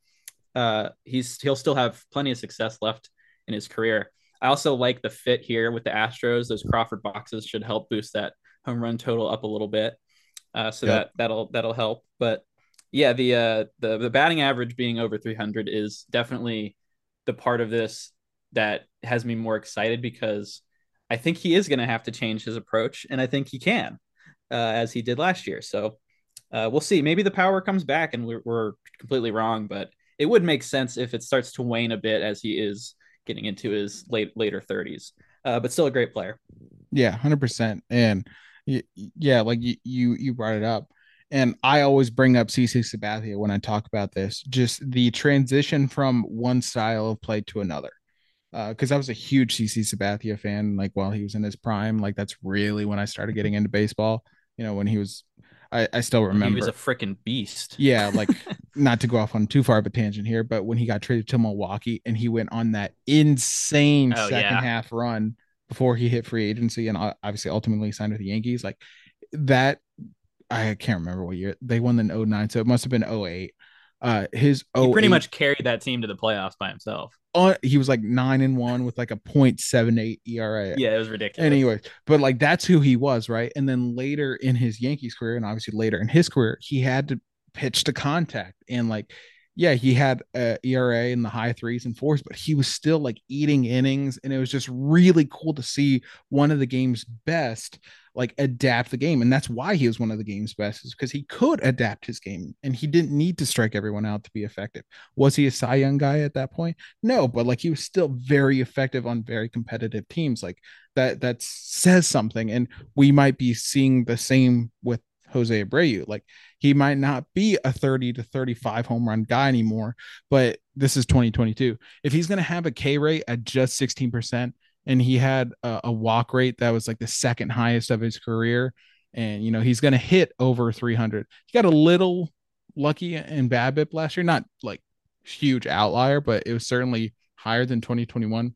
he'll still have plenty of success left in his career. I also like the fit here with the Astros. Those Crawford boxes should help boost that home run total up a little bit. So Yep. that'll help. But yeah, the batting average being over 300 is definitely the part of this that has me more excited, because I think he is going to have to change his approach, and I think he can, as he did last year. So we'll see. Maybe the power comes back, and we're completely wrong, but it would make sense if it starts to wane a bit as he is getting into his later 30s. But still a great player. Yeah, 100%. And yeah, like you brought it up. And I always bring up CC Sabathia when I talk about this, just the transition from one style of play to another. Because I was a huge CC Sabathia fan, like while he was in his prime. Like that's really when I started getting into baseball. When he was, I still He was a remember. freaking beast. Yeah, like not to go off on too far of a tangent here, but when he got traded to Milwaukee and he went on that insane Oh second yeah. half run before he hit free agency and obviously ultimately signed with the Yankees, like that, I can't remember what year they won in '09, so it must have been '08. His He pretty '08, much carried that team to the playoffs by himself. he was like 9-1 with like a .78 ERA. Yeah, it was ridiculous. Anyways, but like that's who he was, right? And then later in his Yankees career, and obviously later in his career, he had to pitch to contact, and like, yeah, he had a ERA in the high threes and fours, but he was still like eating innings, and it was just really cool to see one of the game's best like adapt the game, and that's why he was one of the game's best, is because he could adapt his game, and he didn't need to strike everyone out to be effective. Was he a Cy Young guy at that point? No, but like he was still very effective on very competitive teams. Like that says something. And we might be seeing the same with Jose Abreu. Like he might not be a 30 to 35 home run guy anymore, but this is 2022. If he's going to have a K rate at just 16% and he had a walk rate that was like the second highest of his career, and he's going to hit over 300. He got a little lucky in BABIP last year, not like huge outlier, but it was certainly higher than 2021.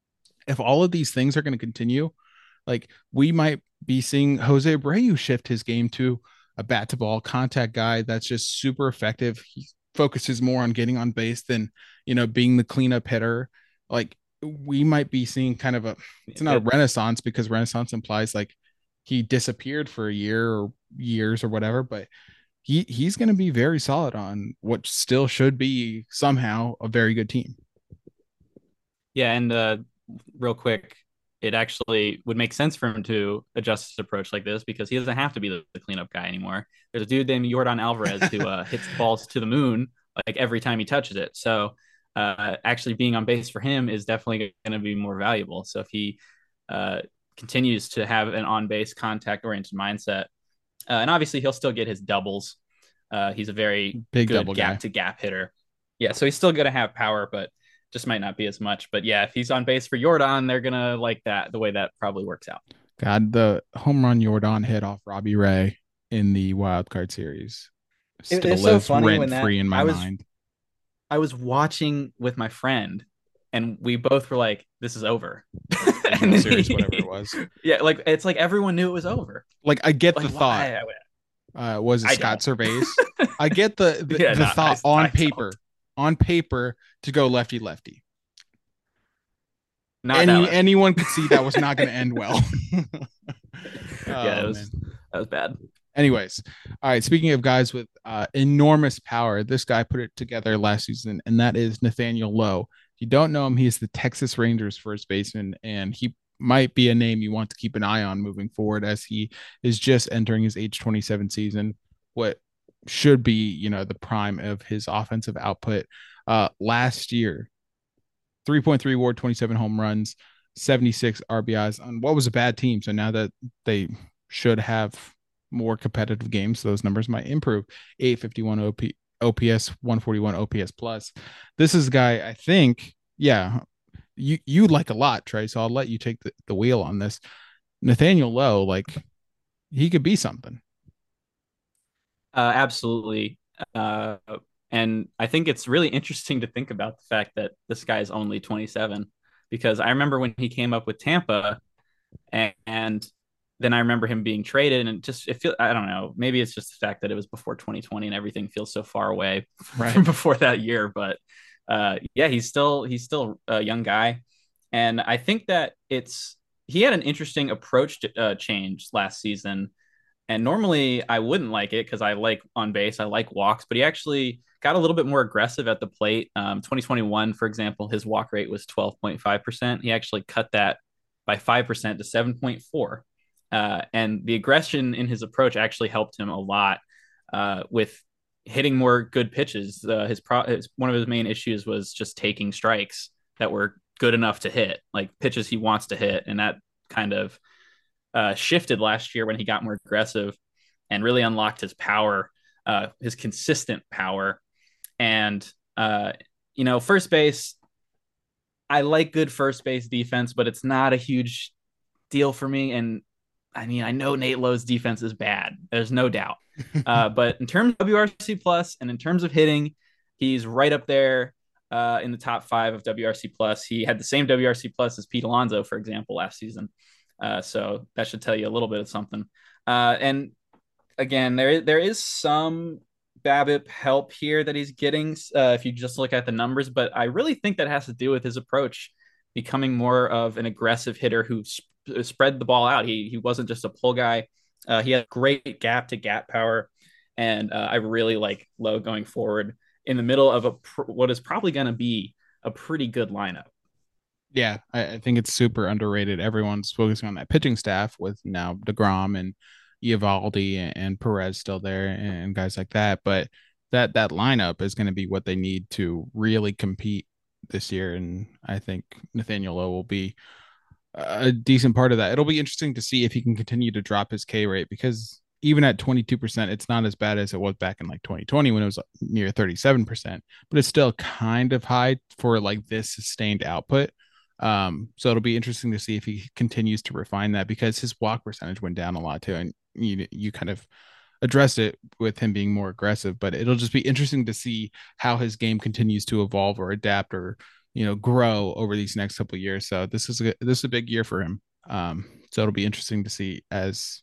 If all of these things are going to continue, like we might be seeing Jose Abreu shift his game to a bat to ball contact guy that's just super effective. He focuses more on getting on base than, being the cleanup hitter. Like we might be seeing kind of it's not a renaissance, because renaissance implies like he disappeared for a year or years or whatever, but he's going to be very solid on what still should be somehow a very good team. Yeah, and real quick, it actually would make sense for him to adjust his approach like this, because he doesn't have to be the cleanup guy anymore. There's a dude named Jordan Alvarez who hits balls to the moon like every time he touches it. So actually being on base for him is definitely going to be more valuable. So if he uh, continues to have an on base contact oriented mindset, and obviously he'll still get his doubles. He's a very Big good double guy. gap to gap hitter. Yeah, so he's still going to have power, but just might not be as much. But yeah, if he's on base for Jordan, they're gonna like that, the way that probably works out. God, the home run Jordan hit off Robbie Ray in the wild card series still It's so lives funny rent when that free in my mind. I was watching with my friend, and we both were like, "This is over." The World Series, whatever it was. Yeah, like it's like everyone knew it was over. Like I get Like the thought. why? Was it I Scott don't. Cervais? I get the Yeah, the no, thought I don't. on paper to go lefty lefty. Not that lefty. Anyone could see that was not going to end well. Yeah, Oh man. that was bad. Anyways, all right. Speaking of guys with enormous power, this guy put it together last season, and that is Nathaniel Lowe. If you don't know him, he's the Texas Rangers first baseman, and he might be a name you want to keep an eye on moving forward as he is just entering his age 27 season. What should be, the prime of his offensive output. Last year, 3.3 WAR, 27 home runs, 76 RBIs on what was a bad team. So now that they should have more competitive games, those numbers might improve. 851 OPS, 141 OPS plus. This is a guy I think, yeah, you like a lot, Trey. So I'll let you take the wheel on this. Nathaniel Lowe, like he could be something. Absolutely. And I think it's really interesting to think about the fact that this guy is only 27, because I remember when he came up with Tampa, and then I remember him being traded, and I don't know, maybe it's just the fact that it was before 2020 and everything feels so far away from before that year. But yeah, he's still a young guy, and I think that he had an interesting approach to change last season. And normally I wouldn't like it because I like on base, I like walks, but he actually got a little bit more aggressive at the plate. 2021, for example, his walk rate was 12.5%. He actually cut that by 5% to 7.4. And the aggression in his approach actually helped him a lot with hitting more good pitches. One of his main issues was just taking strikes that were good enough to hit, like pitches he wants to hit. And that kind of shifted last year when he got more aggressive and really unlocked his power, his consistent power. And, first base, I like good first base defense, but it's not a huge deal for me. And I mean, I know Nate Lowe's defense is bad. There's no doubt. But in terms of WRC plus and in terms of hitting, he's right up there in the top 5 of WRC plus. He had the same WRC plus as Pete Alonso, for example, last season. So that should tell you a little bit of something. And again, there is some BABIP help here that he's getting if you just look at the numbers, but I really think that has to do with his approach, becoming more of an aggressive hitter who spread the ball out. He wasn't just a pull guy. He had great gap to gap power, and I really like Lowe going forward in the middle of what is probably going to be a pretty good lineup. Yeah, I think it's super underrated. Everyone's focusing on that pitching staff with now DeGrom and Eovaldi and Perez still there and guys like that. But that lineup is going to be what they need to really compete this year. And I think Nathaniel Lowe will be a decent part of that. It'll be interesting to see if he can continue to drop his K rate, because even at 22%, it's not as bad as it was back in like 2020 when it was near 37%, but it's still kind of high for like this sustained output. So it'll be interesting to see if he continues to refine that, because his walk percentage went down a lot too. And you kind of addressed it with him being more aggressive, but it'll just be interesting to see how his game continues to evolve or adapt or, grow over these next couple of years. So this is a big year for him. So it'll be interesting to see as,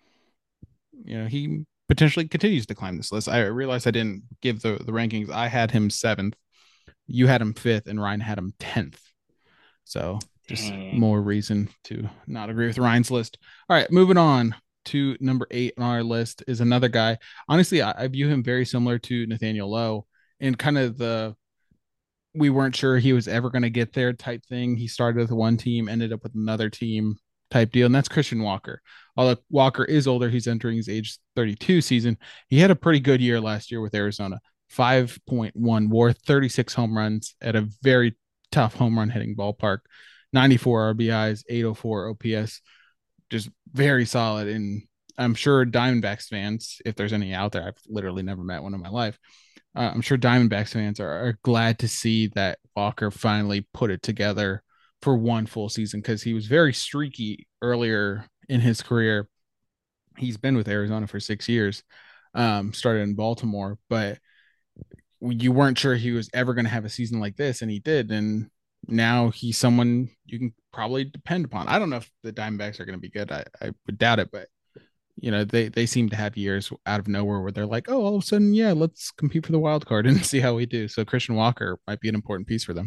he potentially continues to climb this list. I realized I didn't give the rankings. I had him 7th, you had him 5th, and Ryan had him 10th. So just more reason to not agree with Ryan's list. All right, moving on to number 8 on our list is another guy. Honestly, I view him very similar to Nathaniel Lowe, and kind of we weren't sure he was ever going to get there type thing. He started with one team, ended up with another team type deal, and that's Christian Walker. Although Walker is older, he's entering his age 32 season. He had a pretty good year last year with Arizona. 5.1 WAR, 36 home runs at a very tough home run hitting ballpark, 94 RBIs, 804 OPS, just very solid. And I'm sure Diamondbacks fans, if there's any out there, I've literally never met one in my life. I'm sure Diamondbacks fans are glad to see that Walker finally put it together for one full season, because he was very streaky earlier in his career. He's been with Arizona for 6 years, started in Baltimore, but you weren't sure he was ever going to have a season like this, and he did. And now he's someone you can probably depend upon. I don't know if the Diamondbacks are going to be good. I would doubt it, but they seem to have years out of nowhere where they're like, oh, all of a sudden, yeah, let's compete for the wild card and see how we do. So Christian Walker might be an important piece for them.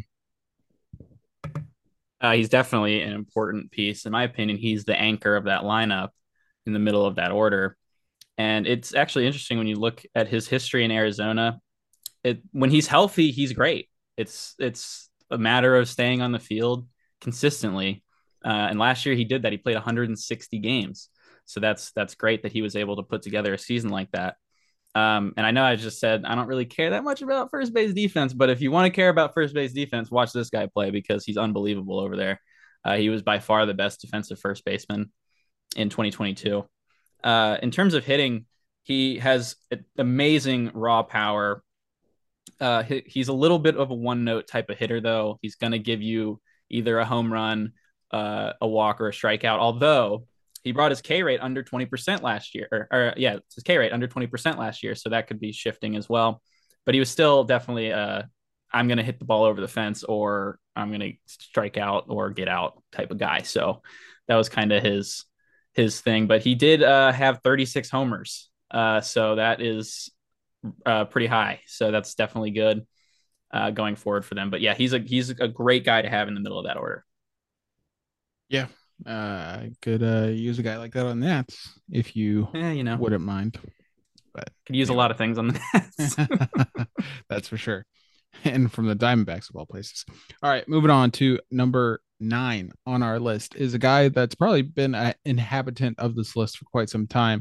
He's definitely an important piece. In my opinion, he's the anchor of that lineup in the middle of that order. And it's actually interesting when you look at his history in Arizona. When he's healthy, he's great. It's a matter of staying on the field consistently. And last year he did that. He played 160 games, so that's great that he was able to put together a season like that. And I know I just said I don't really care that much about first base defense, but if you want to care about first base defense, watch this guy play because he's unbelievable over there. He was by far the best defensive first baseman in 2022. In terms of hitting, he has amazing raw power. He's a little bit of a one note type of hitter, though. He's going to give you either a home run, a walk, or a strikeout. Although he brought his K rate under 20% last year, his K rate under 20% last year. So that could be shifting as well. But he was still definitely, I'm going to hit the ball over the fence or I'm going to strike out or get out type of guy. So that was kind of his thing. But he did have 36 homers. So that is pretty high. So that's definitely good going forward for them. But yeah, he's a great guy to have in the middle of that order. Yeah. Could use a guy like that on the Nats if you wouldn't mind. But could use a lot of things on the Nats. That's for sure. And from the Diamondbacks of all places. All right, moving on to number 9 on our list is a guy that's probably been an inhabitant of this list for quite some time.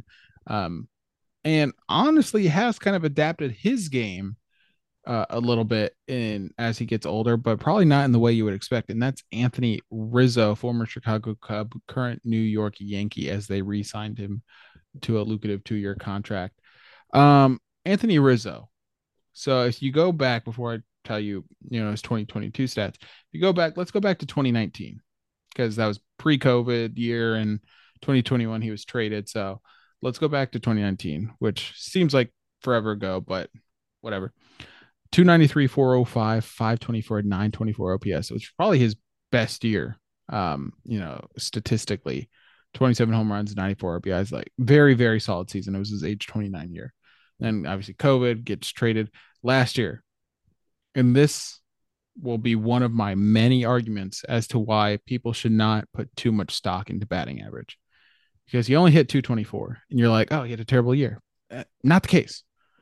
And honestly has kind of adapted his game a little bit as he gets older, but probably not in the way you would expect. And that's Anthony Rizzo, former Chicago Cub, current New York Yankee, as they re-signed him to a lucrative 2-year contract. Anthony Rizzo. So if you go back before I tell you, his 2022 stats, if you go back, let's go back to 2019 because that was pre-COVID year, and 2021 he was traded. So let's go back to 2019, which seems like forever ago, but whatever. 293, 405, 524, 924 OPS, which is probably his best year, statistically. 27 home runs, 94 RBIs, like very, very solid season. It was his age 29 year. Then obviously COVID, gets traded last year. And this will be one of my many arguments as to why people should not put too much stock into batting average. Because he only hit 224 and you're like, oh, he had a terrible year. Not the case.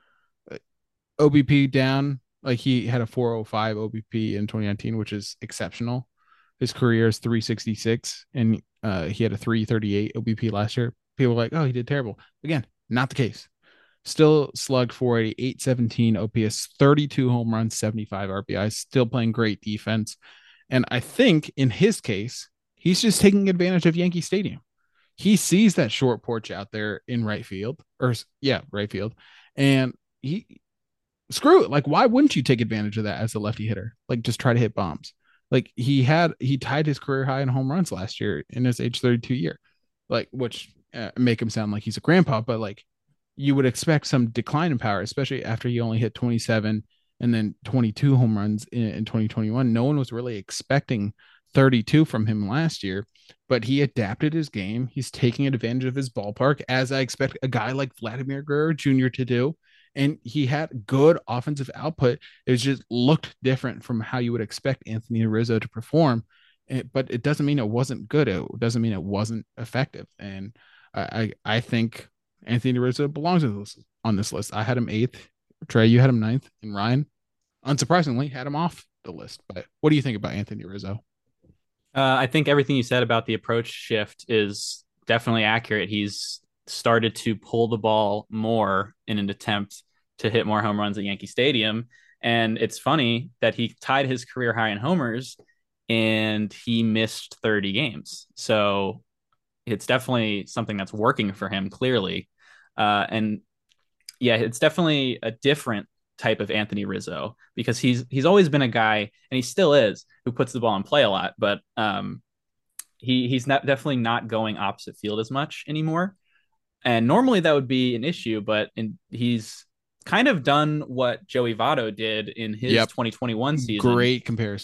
OBP down, like he had a 405 OBP in 2019, which is exceptional. His career is 366 and he had a 338 OBP last year. People are like, oh, he did terrible. Again, not the case. Still slugged 480, 817 OPS, 32 home runs, 75 RBIs, still playing great defense. And I think in his case, he's just taking advantage of Yankee Stadium. He sees that short porch out there in right field. And he screw it. Like, why wouldn't you take advantage of that as a lefty hitter? Like, just try to hit bombs. Like he tied his career high in home runs last year in his age 32 year, like, which make him sound like he's a grandpa, but like you would expect some decline in power, especially after he only hit 27 and then 22 home runs in 2021. No one was really expecting 32 from him last year, but he adapted his game. He's taking advantage of his ballpark, as I expect a guy like Vladimir Guerrero Jr. to do. And he had good offensive output. It just looked different from how you would expect Anthony Rizzo to perform. But it doesn't mean it wasn't good. It doesn't mean it wasn't effective. And I think Anthony Rizzo belongs on this list. I had him 8th. Trey, you had him 9th. And Ryan, unsurprisingly, had him off the list. But what do you think about Anthony Rizzo? I think everything you said about the approach shift is definitely accurate. He's started to pull the ball more in an attempt to hit more home runs at Yankee Stadium. And it's funny that he tied his career high in homers and he missed 30 games. So it's definitely something that's working for him clearly. And yeah, it's definitely a different type of Anthony Rizzo because he's always been a guy, and he still is, who puts the ball in play a lot, but he's definitely not going opposite field as much anymore. And normally that would be an issue, but he's kind of done what Joey Votto did in his 2021 season. Great comparison.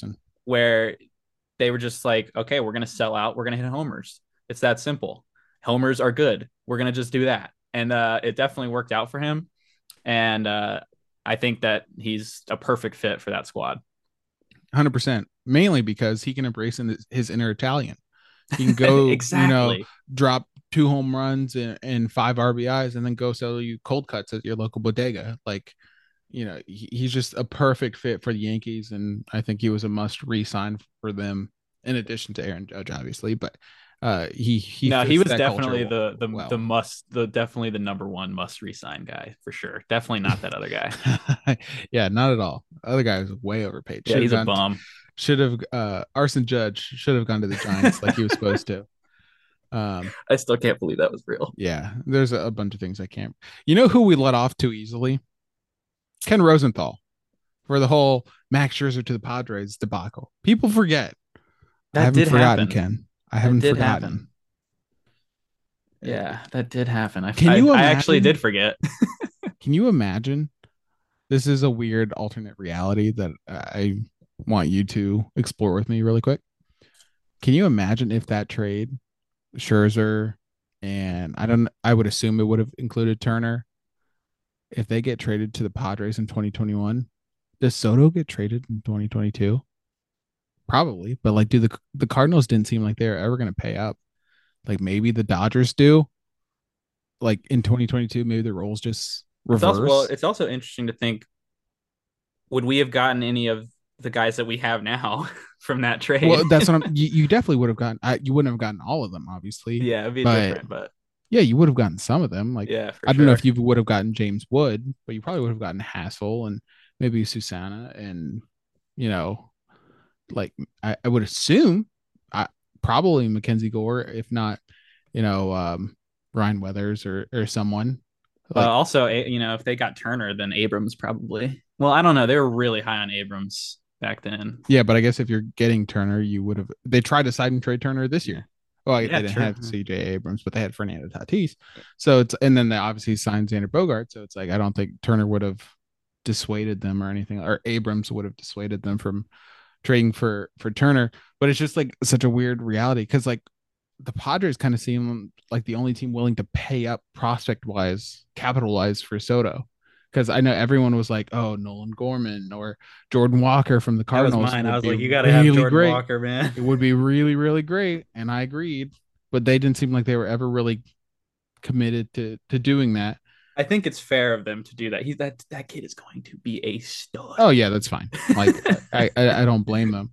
where they were just like, okay, we're going to sell out. We're going to hit homers. It's that simple. Homers are good. We're going to just do that. And it definitely worked out for him. And I think that he's a perfect fit for that squad. 100%. Mainly because he can embrace his inner Italian. He can go, exactly. drop 2 home runs and 5 RBIs and then go sell you cold cuts at your local bodega. Like, he's just a perfect fit for the Yankees. And I think he was a must re-sign for them in addition to Aaron Judge, obviously. But he was definitely definitely the number one must resign guy for sure. Definitely not that other guy. Yeah, not at all. The other guy was way overpaid. Yeah, he's a bum. Should have Arson Judge should have gone to the Giants like he was supposed to. I still can't believe that was real. Yeah, there's a bunch of things I can't. You know who we let off too easily? Ken Rosenthal for the whole Max Scherzer to the Padres debacle. People forget. I haven't forgotten, Ken. I haven't forgotten. Yeah, that did happen. I actually did forget. Can you imagine? This is a weird alternate reality that I want you to explore with me really quick. Can you imagine if that trade, Scherzer, and I would assume it would have included Turner, if they get traded to the Padres in 2021, does Soto get traded in 2022? Probably, but like, the Cardinals didn't seem like they were ever going to pay up. Like maybe the Dodgers do. Like in 2022, maybe the roles just reverse. It's also interesting to think: would we have gotten any of the guys that we have now from that trade? Well, that's what you definitely would have gotten. You wouldn't have gotten all of them, obviously. Yeah, it'd be different, but yeah, you would have gotten some of them. Like, yeah, I don't know if you would have gotten James Wood, but you probably would have gotten Hassel and maybe Susana, and like I would assume, probably Mackenzie Gore, if not, Ryan Weathers or someone. Like, also, if they got Turner, then Abrams probably. Well, I don't know. They were really high on Abrams back then. Yeah, but I guess if you're getting Turner, you would have. They tried to sign and trade Turner this year. Well, they didn't have CJ Abrams, but they had Fernando Tatis. So and then they obviously signed Xander Bogart. So it's like I don't think Turner would have dissuaded them or anything, or Abrams would have dissuaded them from trading for Turner. But it's just like such a weird reality because like the Padres kind of seem like the only team willing to pay up prospect wise, capitalize for Soto. Because I know everyone was like, "Oh, Nolan Gorman or Jordan Walker from the Cardinals." That was mine. I was like, "You got to have Jordan Walker, man." It would be really, really great, and I agreed. But they didn't seem like they were ever really committed to doing that. I think it's fair of them to do that. That kid is going to be a stud. Oh yeah, that's fine. Like I don't blame them.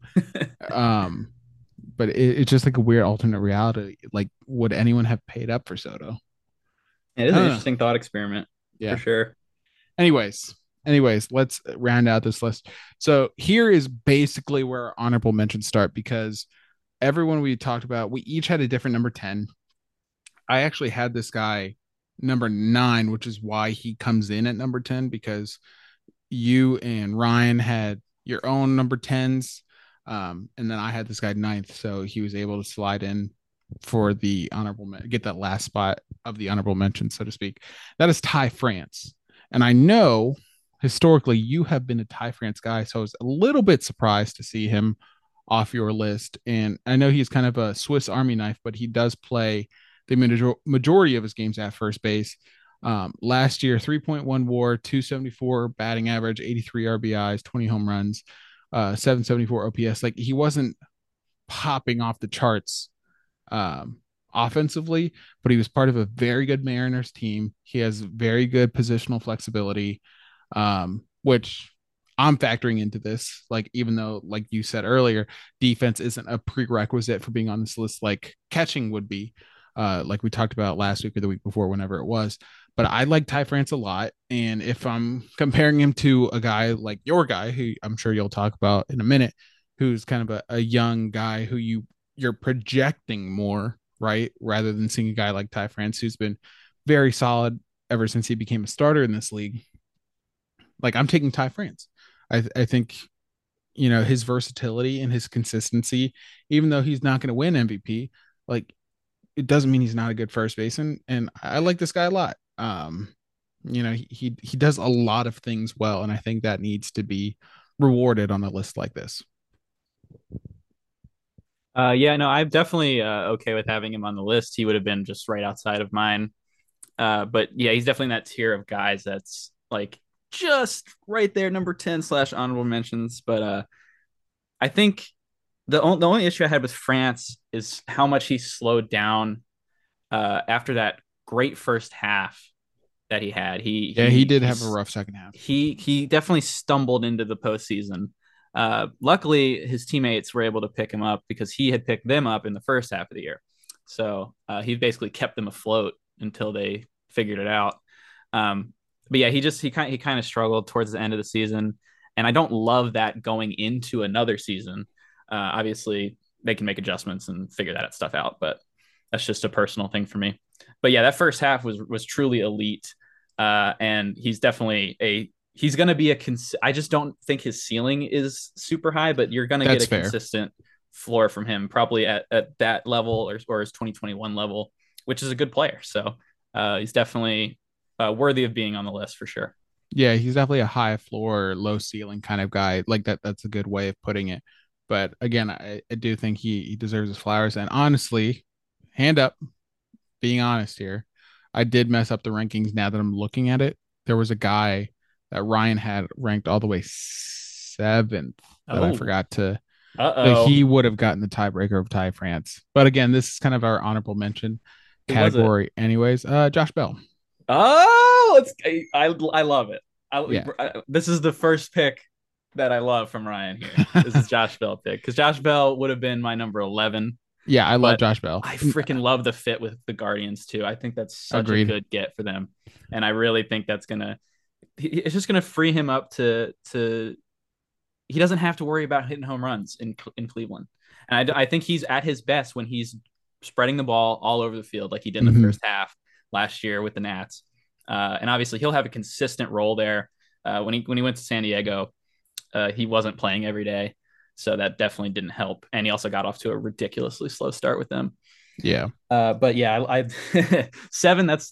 But it's just like a weird alternate reality. Like, would anyone have paid up for Soto? It is an interesting thought experiment. Yeah, for sure. Anyways, let's round out this list. So here is basically where our honorable mentions start because everyone we talked about, we each had a different number 10. I actually had this guy number 9, which is why he comes in at number 10 because you and Ryan had your own number 10s. And then I had this guy 9th, so he was able to slide in for the get that last spot of the honorable mention, so to speak. That is Ty France. And I know historically you have been a Ty France guy, so I was a little bit surprised to see him off your list. And I know he's kind of a Swiss Army knife, but he does play the majority of his games at first base. Last year, 3.1 WAR, 274 batting average, 83 RBIs, 20 home runs, 774 OPS. Like he wasn't popping off the charts offensively, but he was part of a very good Mariners team. He has very good positional flexibility, which I'm factoring into this. Like, even though, like you said earlier, defense isn't a prerequisite for being on this list, like catching would be, like we talked about last week or the week before, whenever it was. But I like Ty France a lot. And if I'm comparing him to a guy like your guy, who I'm sure you'll talk about in a minute, who's kind of a young guy who you're projecting more, right? Rather than seeing a guy like Ty France, who's been very solid ever since he became a starter in this league. Like, I'm taking Ty France. I think, his versatility and his consistency, even though he's not going to win MVP, like, it doesn't mean he's not a good first baseman. And I like this guy a lot. He does a lot of things well, and I think that needs to be rewarded on a list like this. Yeah, no, I'm definitely okay with having him on the list. He would have been just right outside of mine. But yeah, he's definitely in that tier of guys that's like just right there, number 10 slash honorable mentions. But I think the only issue I had with France is how much he slowed down after that great first half that he had. Yeah, he did have a rough second half. He definitely stumbled into the postseason. Luckily, his teammates were able to pick him up because he had picked them up in the first half of the year. So he basically kept them afloat until they figured it out. But yeah, he kind of struggled towards the end of the season, and I don't love that going into another season. Obviously, they can make adjustments and figure that stuff out, but that's just a personal thing for me. But yeah, that first half was truly elite, and he's definitely he's going to be I just don't think his ceiling is super high, but you're going to get a fair. consistent floor from him, probably at that level or his 2021 level, which is a good player. So he's definitely worthy of being on the list for sure. Yeah, he's definitely a high floor, low ceiling kind of guy. Like that's a good way of putting it. But again, I do think he deserves his flowers. And honestly, hand up, being honest here, I did mess up the rankings now that I'm looking at it. There was a guy that Ryan had ranked all the way seventh that I forgot to. That he would have gotten the tiebreaker of Ty France. But again, this is kind of our honorable mention category, anyways. Josh Bell. Oh, I love it. Yeah. This is the first pick that I love from Ryan here. This is Josh Bell pick because Josh Bell would have been my number 11. Yeah, I love Josh Bell. I freaking love the fit with the Guardians too. I think that's such a good get for them, and I really think it's just gonna free him up to. He doesn't have to worry about hitting home runs in Cleveland, and I think he's at his best when he's spreading the ball all over the field like he did in the first half last year with the Nats. And obviously he'll have a consistent role there. When he went to San Diego, he wasn't playing every day, so that definitely didn't help. And he also got off to a ridiculously slow start with them. Yeah. But yeah, I 7. That's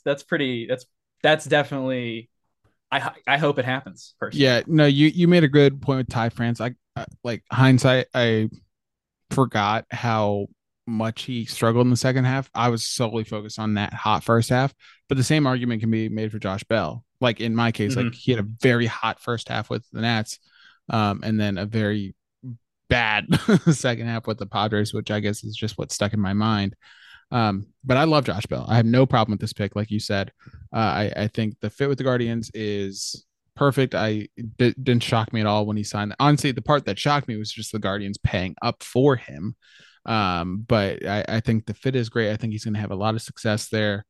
definitely. I hope it happens. Personally. Yeah. No, you made a good point with Ty France. I like hindsight. I forgot how much he struggled in the second half. I was solely focused on that hot first half, but the same argument can be made for Josh Bell. Like in my case, like he had a very hot first half with the Nats, and then a very bad second half with the Padres, which I guess is just what stuck in my mind. But I love Josh Bell. I have no problem with this pick, like you said. I think the fit with the Guardians is perfect. Didn't shock me at all when he signed. Honestly, the part that shocked me was just the Guardians paying up for him. But I think the fit is great. I think he's going to have a lot of success there.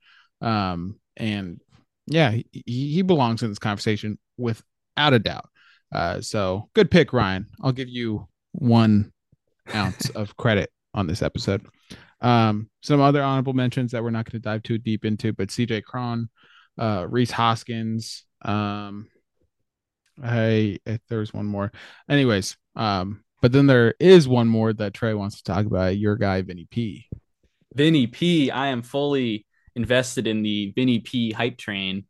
And yeah, he belongs in this conversation without a doubt. So good pick, Ryan. I'll give you 1 ounce of credit on this episode. Some other honorable mentions that we're not going to dive too deep into, but CJ Cron, Rhys Hoskins. There's one more. Anyways, but then there is one more that Trey wants to talk about. Your guy, Vinny P. Vinny P. I am fully invested in the Vinny P hype train.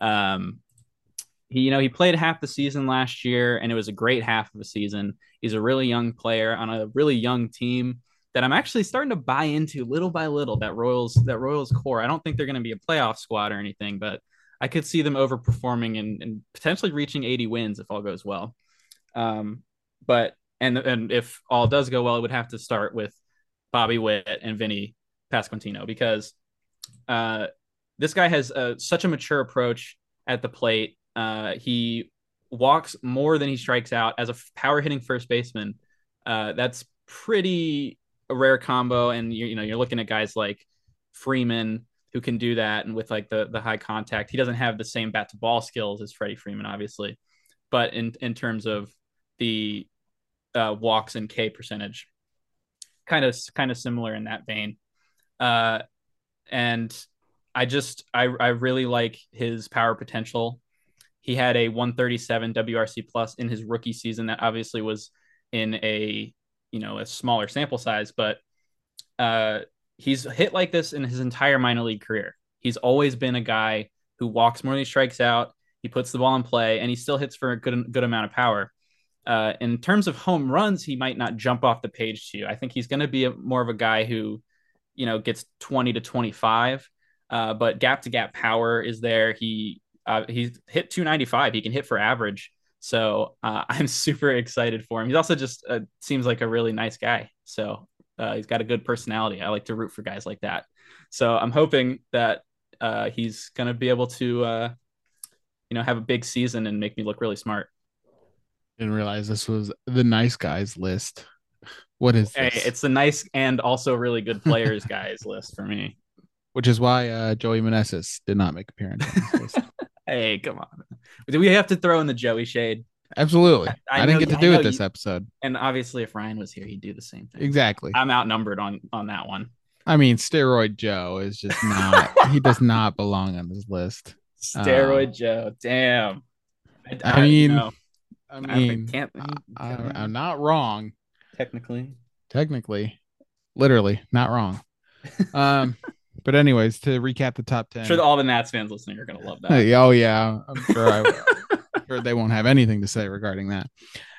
He played half the season last year, and it was a great half of a season. He's a really young player on a really young team that I'm actually starting to buy into little by little. That Royals core. I don't think they're going to be a playoff squad or anything, but I could see them overperforming and potentially reaching 80 wins if all goes well. But if all does go well, it would have to start with Bobby Witt and Vinny Pasquantino because this guy has such a mature approach at the plate. He walks more than he strikes out as a power hitting first baseman. That's pretty a rare combo, and you're looking at guys like Freeman who can do that, and with like the high contact, he doesn't have the same bat to ball skills as Freddie Freeman, obviously, but in terms of the walks and K percentage, kind of similar in that vein. And I really like his power potential. He had a 137 WRC plus in his rookie season. That obviously was in a smaller sample size, but he's hit like this in his entire minor league career. He's always been a guy who walks more than he strikes out. He puts the ball in play, and he still hits for a good amount of power. in terms of home runs, he might not jump off the page to you. I think he's going to be more of a guy who, gets 20 to 25. But gap to gap power is there. He's hit 295. He can hit for average. So I'm super excited for him. He's also just seems like a really nice guy. So he's got a good personality. I like to root for guys like that. So I'm hoping that he's going to be able to, have a big season and make me look really smart. Didn't realize this was the nice guys list. What is this? Hey, it's the nice and also really good players guys list for me. Which is why Joey Meneses did not make appearance on this list. Hey, come on. Do we have to throw in the Joey shade? Absolutely. I didn't get to do it this episode. And obviously, if Ryan was here, he'd do the same thing. Exactly. I'm outnumbered on that one. I mean, Steroid Joe is just not, he does not belong on this list. Steroid Joe. Damn. I'm I'm not wrong. Technically. Literally, not wrong. But anyways, to recap the top 10. I'm sure all the Nats fans listening are going to love that. Oh, yeah. I'm sure they won't have anything to say regarding that.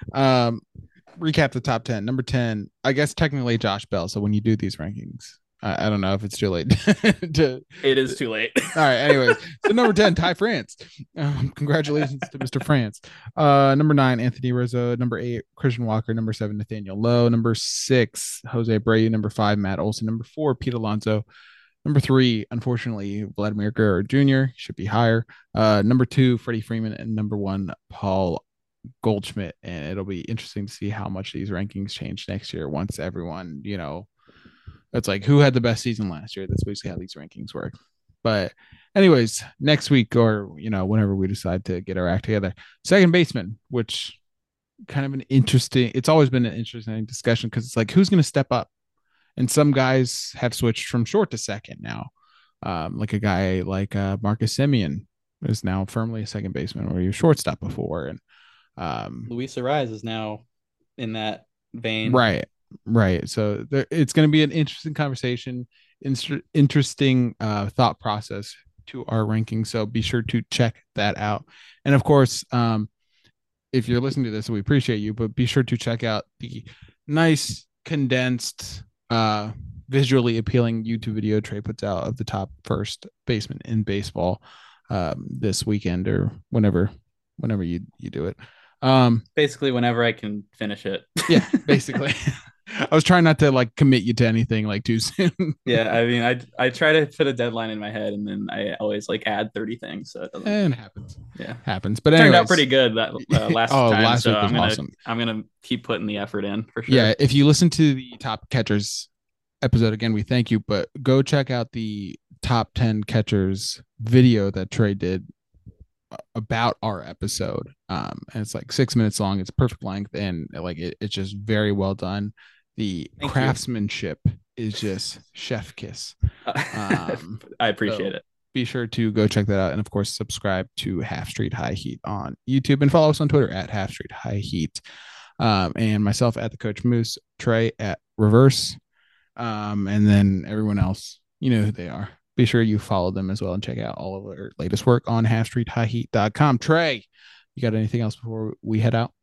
Recap the top 10. Number 10, I guess technically Josh Bell. So when you do these rankings, I don't know if it's too late. It is too late. All right. Anyways, so number 10, Ty France. Congratulations to Mr. France. Number 9, Anthony Rizzo. Number 8, Christian Walker. Number 7, Nathaniel Lowe. Number 6, Jose Abreu. Number 5, Matt Olson. Number 4, Pete Alonso. Number 3, unfortunately, Vladimir Guerrero Jr. should be higher. Number 2, Freddie Freeman. And number 1, Paul Goldschmidt. And it'll be interesting to see how much these rankings change next year once everyone, it's like who had the best season last year. That's basically how these rankings work. But anyways, next week or, whenever we decide to get our act together, second baseman, which kind of it's always been an interesting discussion because it's like, who's going to step up? And some guys have switched from short to second now. Like a guy like Marcus Semien is now firmly a second baseman, where he was shortstop before. And Luis Arraez is now in that vein. Right. So it's going to be an interesting conversation, interesting thought process to our ranking. So be sure to check that out. And of course, if you're listening to this, we appreciate you, but be sure to check out the nice condensed, visually appealing YouTube video Trey puts out of the top first baseman in baseball this weekend or whenever you do it. Basically whenever I can finish it. Yeah, basically. I was trying not to commit you to anything too soon. Yeah, I mean, I try to put a deadline in my head, and then I always add 30 things. So it doesn't. And it happens. Yeah, happens. But it turned anyways, out pretty good that last time. Last so week was awesome. I'm gonna keep putting the effort in for sure. Yeah, if you listen to the top catchers episode again, we thank you. But go check out the top 10 catchers video that Trey did about our episode. And it's 6 minutes long. It's perfect length, and it's just very well done. The craftsmanship is just chef kiss. I appreciate it. Be sure to go check that out. And of course, subscribe to Half Street High Heat on YouTube and follow us on Twitter at Half Street High Heat. And myself at the Coach Moose, Trey at Reverse. And then everyone else, you know who they are. Be sure you follow them as well and check out all of our latest work on halfstreethighheat.com. Trey, you got anything else before we head out?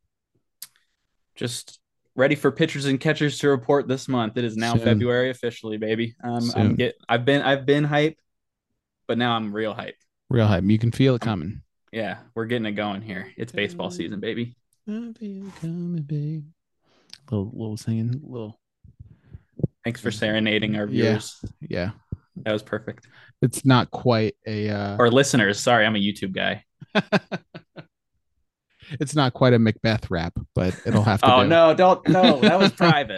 Just ready for pitchers and catchers to report this month. It is now February officially, baby. I've been hype, but now I'm real hype. Real hype. You can feel it coming. Yeah, we're getting it going here. It's baseball season, baby. I feel it coming, baby. Little singing, little. Thanks for serenading our viewers. Yeah. That was perfect. It's not quite a or listeners. Sorry, I'm a YouTube guy. It's not quite a Macbeth rap, but it'll have to. No, that was private.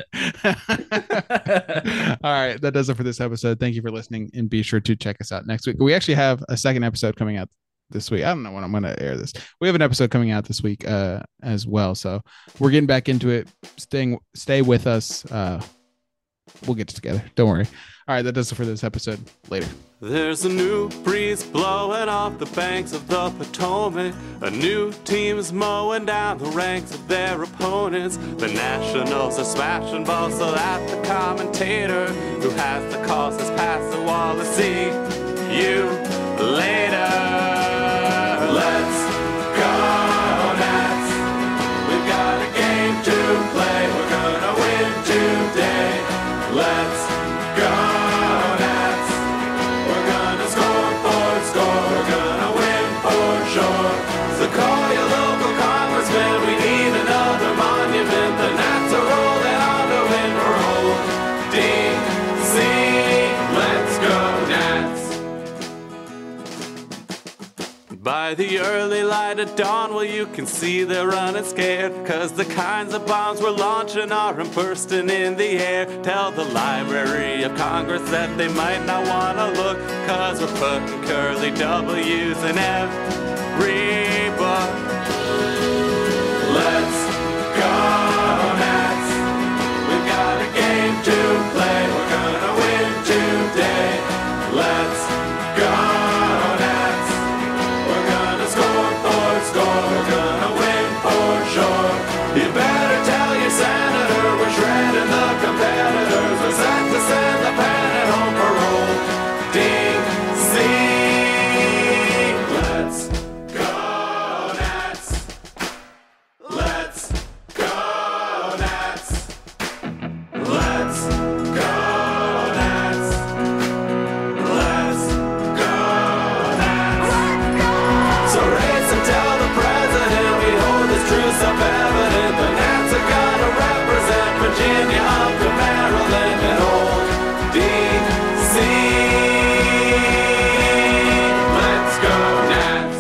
All right, that does it for this episode. Thank you for listening, and be sure to check us out next week. We actually have a second episode coming out this week. I don't know when I'm going to air this. We have an episode coming out this week as well, so we're getting back into it. Stay with us. We'll get it together. Don't worry. All right, that does it for this episode. Later. There's a new breeze blowing off the banks of the Potomac. A new team's mowing down the ranks of their opponents. The Nationals are smashing balls so that the commentator who has the calls has passed the wall to see you later. Let's go, Nats. We've got to get By the early light of dawn, well, you can see they're running scared, 'cause the kinds of bombs we're launching are bursting in the air. Tell the Library of Congress that they might not want to look, 'cause we're putting curly W's in every book. Let's go, Nats. We've got a game to play. We're gonna win today. Let's go, Nats. We're gonna score for score. We're gonna win for sure. You better tell your senator we're shredding the competitors. We're set to send the pennant home parole. D.C. Let's go, Nats. Let's go, Nats. Let's go, Nats. Let's go, Nats. So race and tell the president we hold this truth self-evident. The Nats are gonna represent Virginia up to Maryland and old D.C. Let's go, Nats.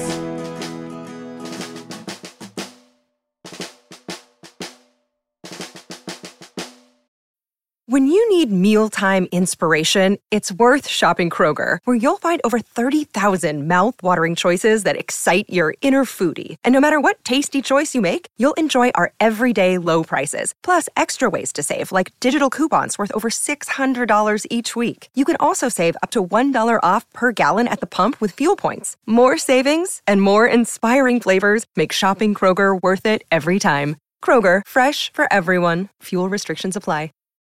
When you need mealtime inspiration, it's worth shopping Kroger, where you'll find over 30,000 mouth-watering choices that excite your inner foodie. And no matter what tasty choice you make, you'll enjoy our everyday low prices, plus extra ways to save, like digital coupons worth over $600 each week. You can also save up to $1 off per gallon at the pump with fuel points. More savings and more inspiring flavors make shopping Kroger worth it every time. Kroger, fresh for everyone. Fuel restrictions apply.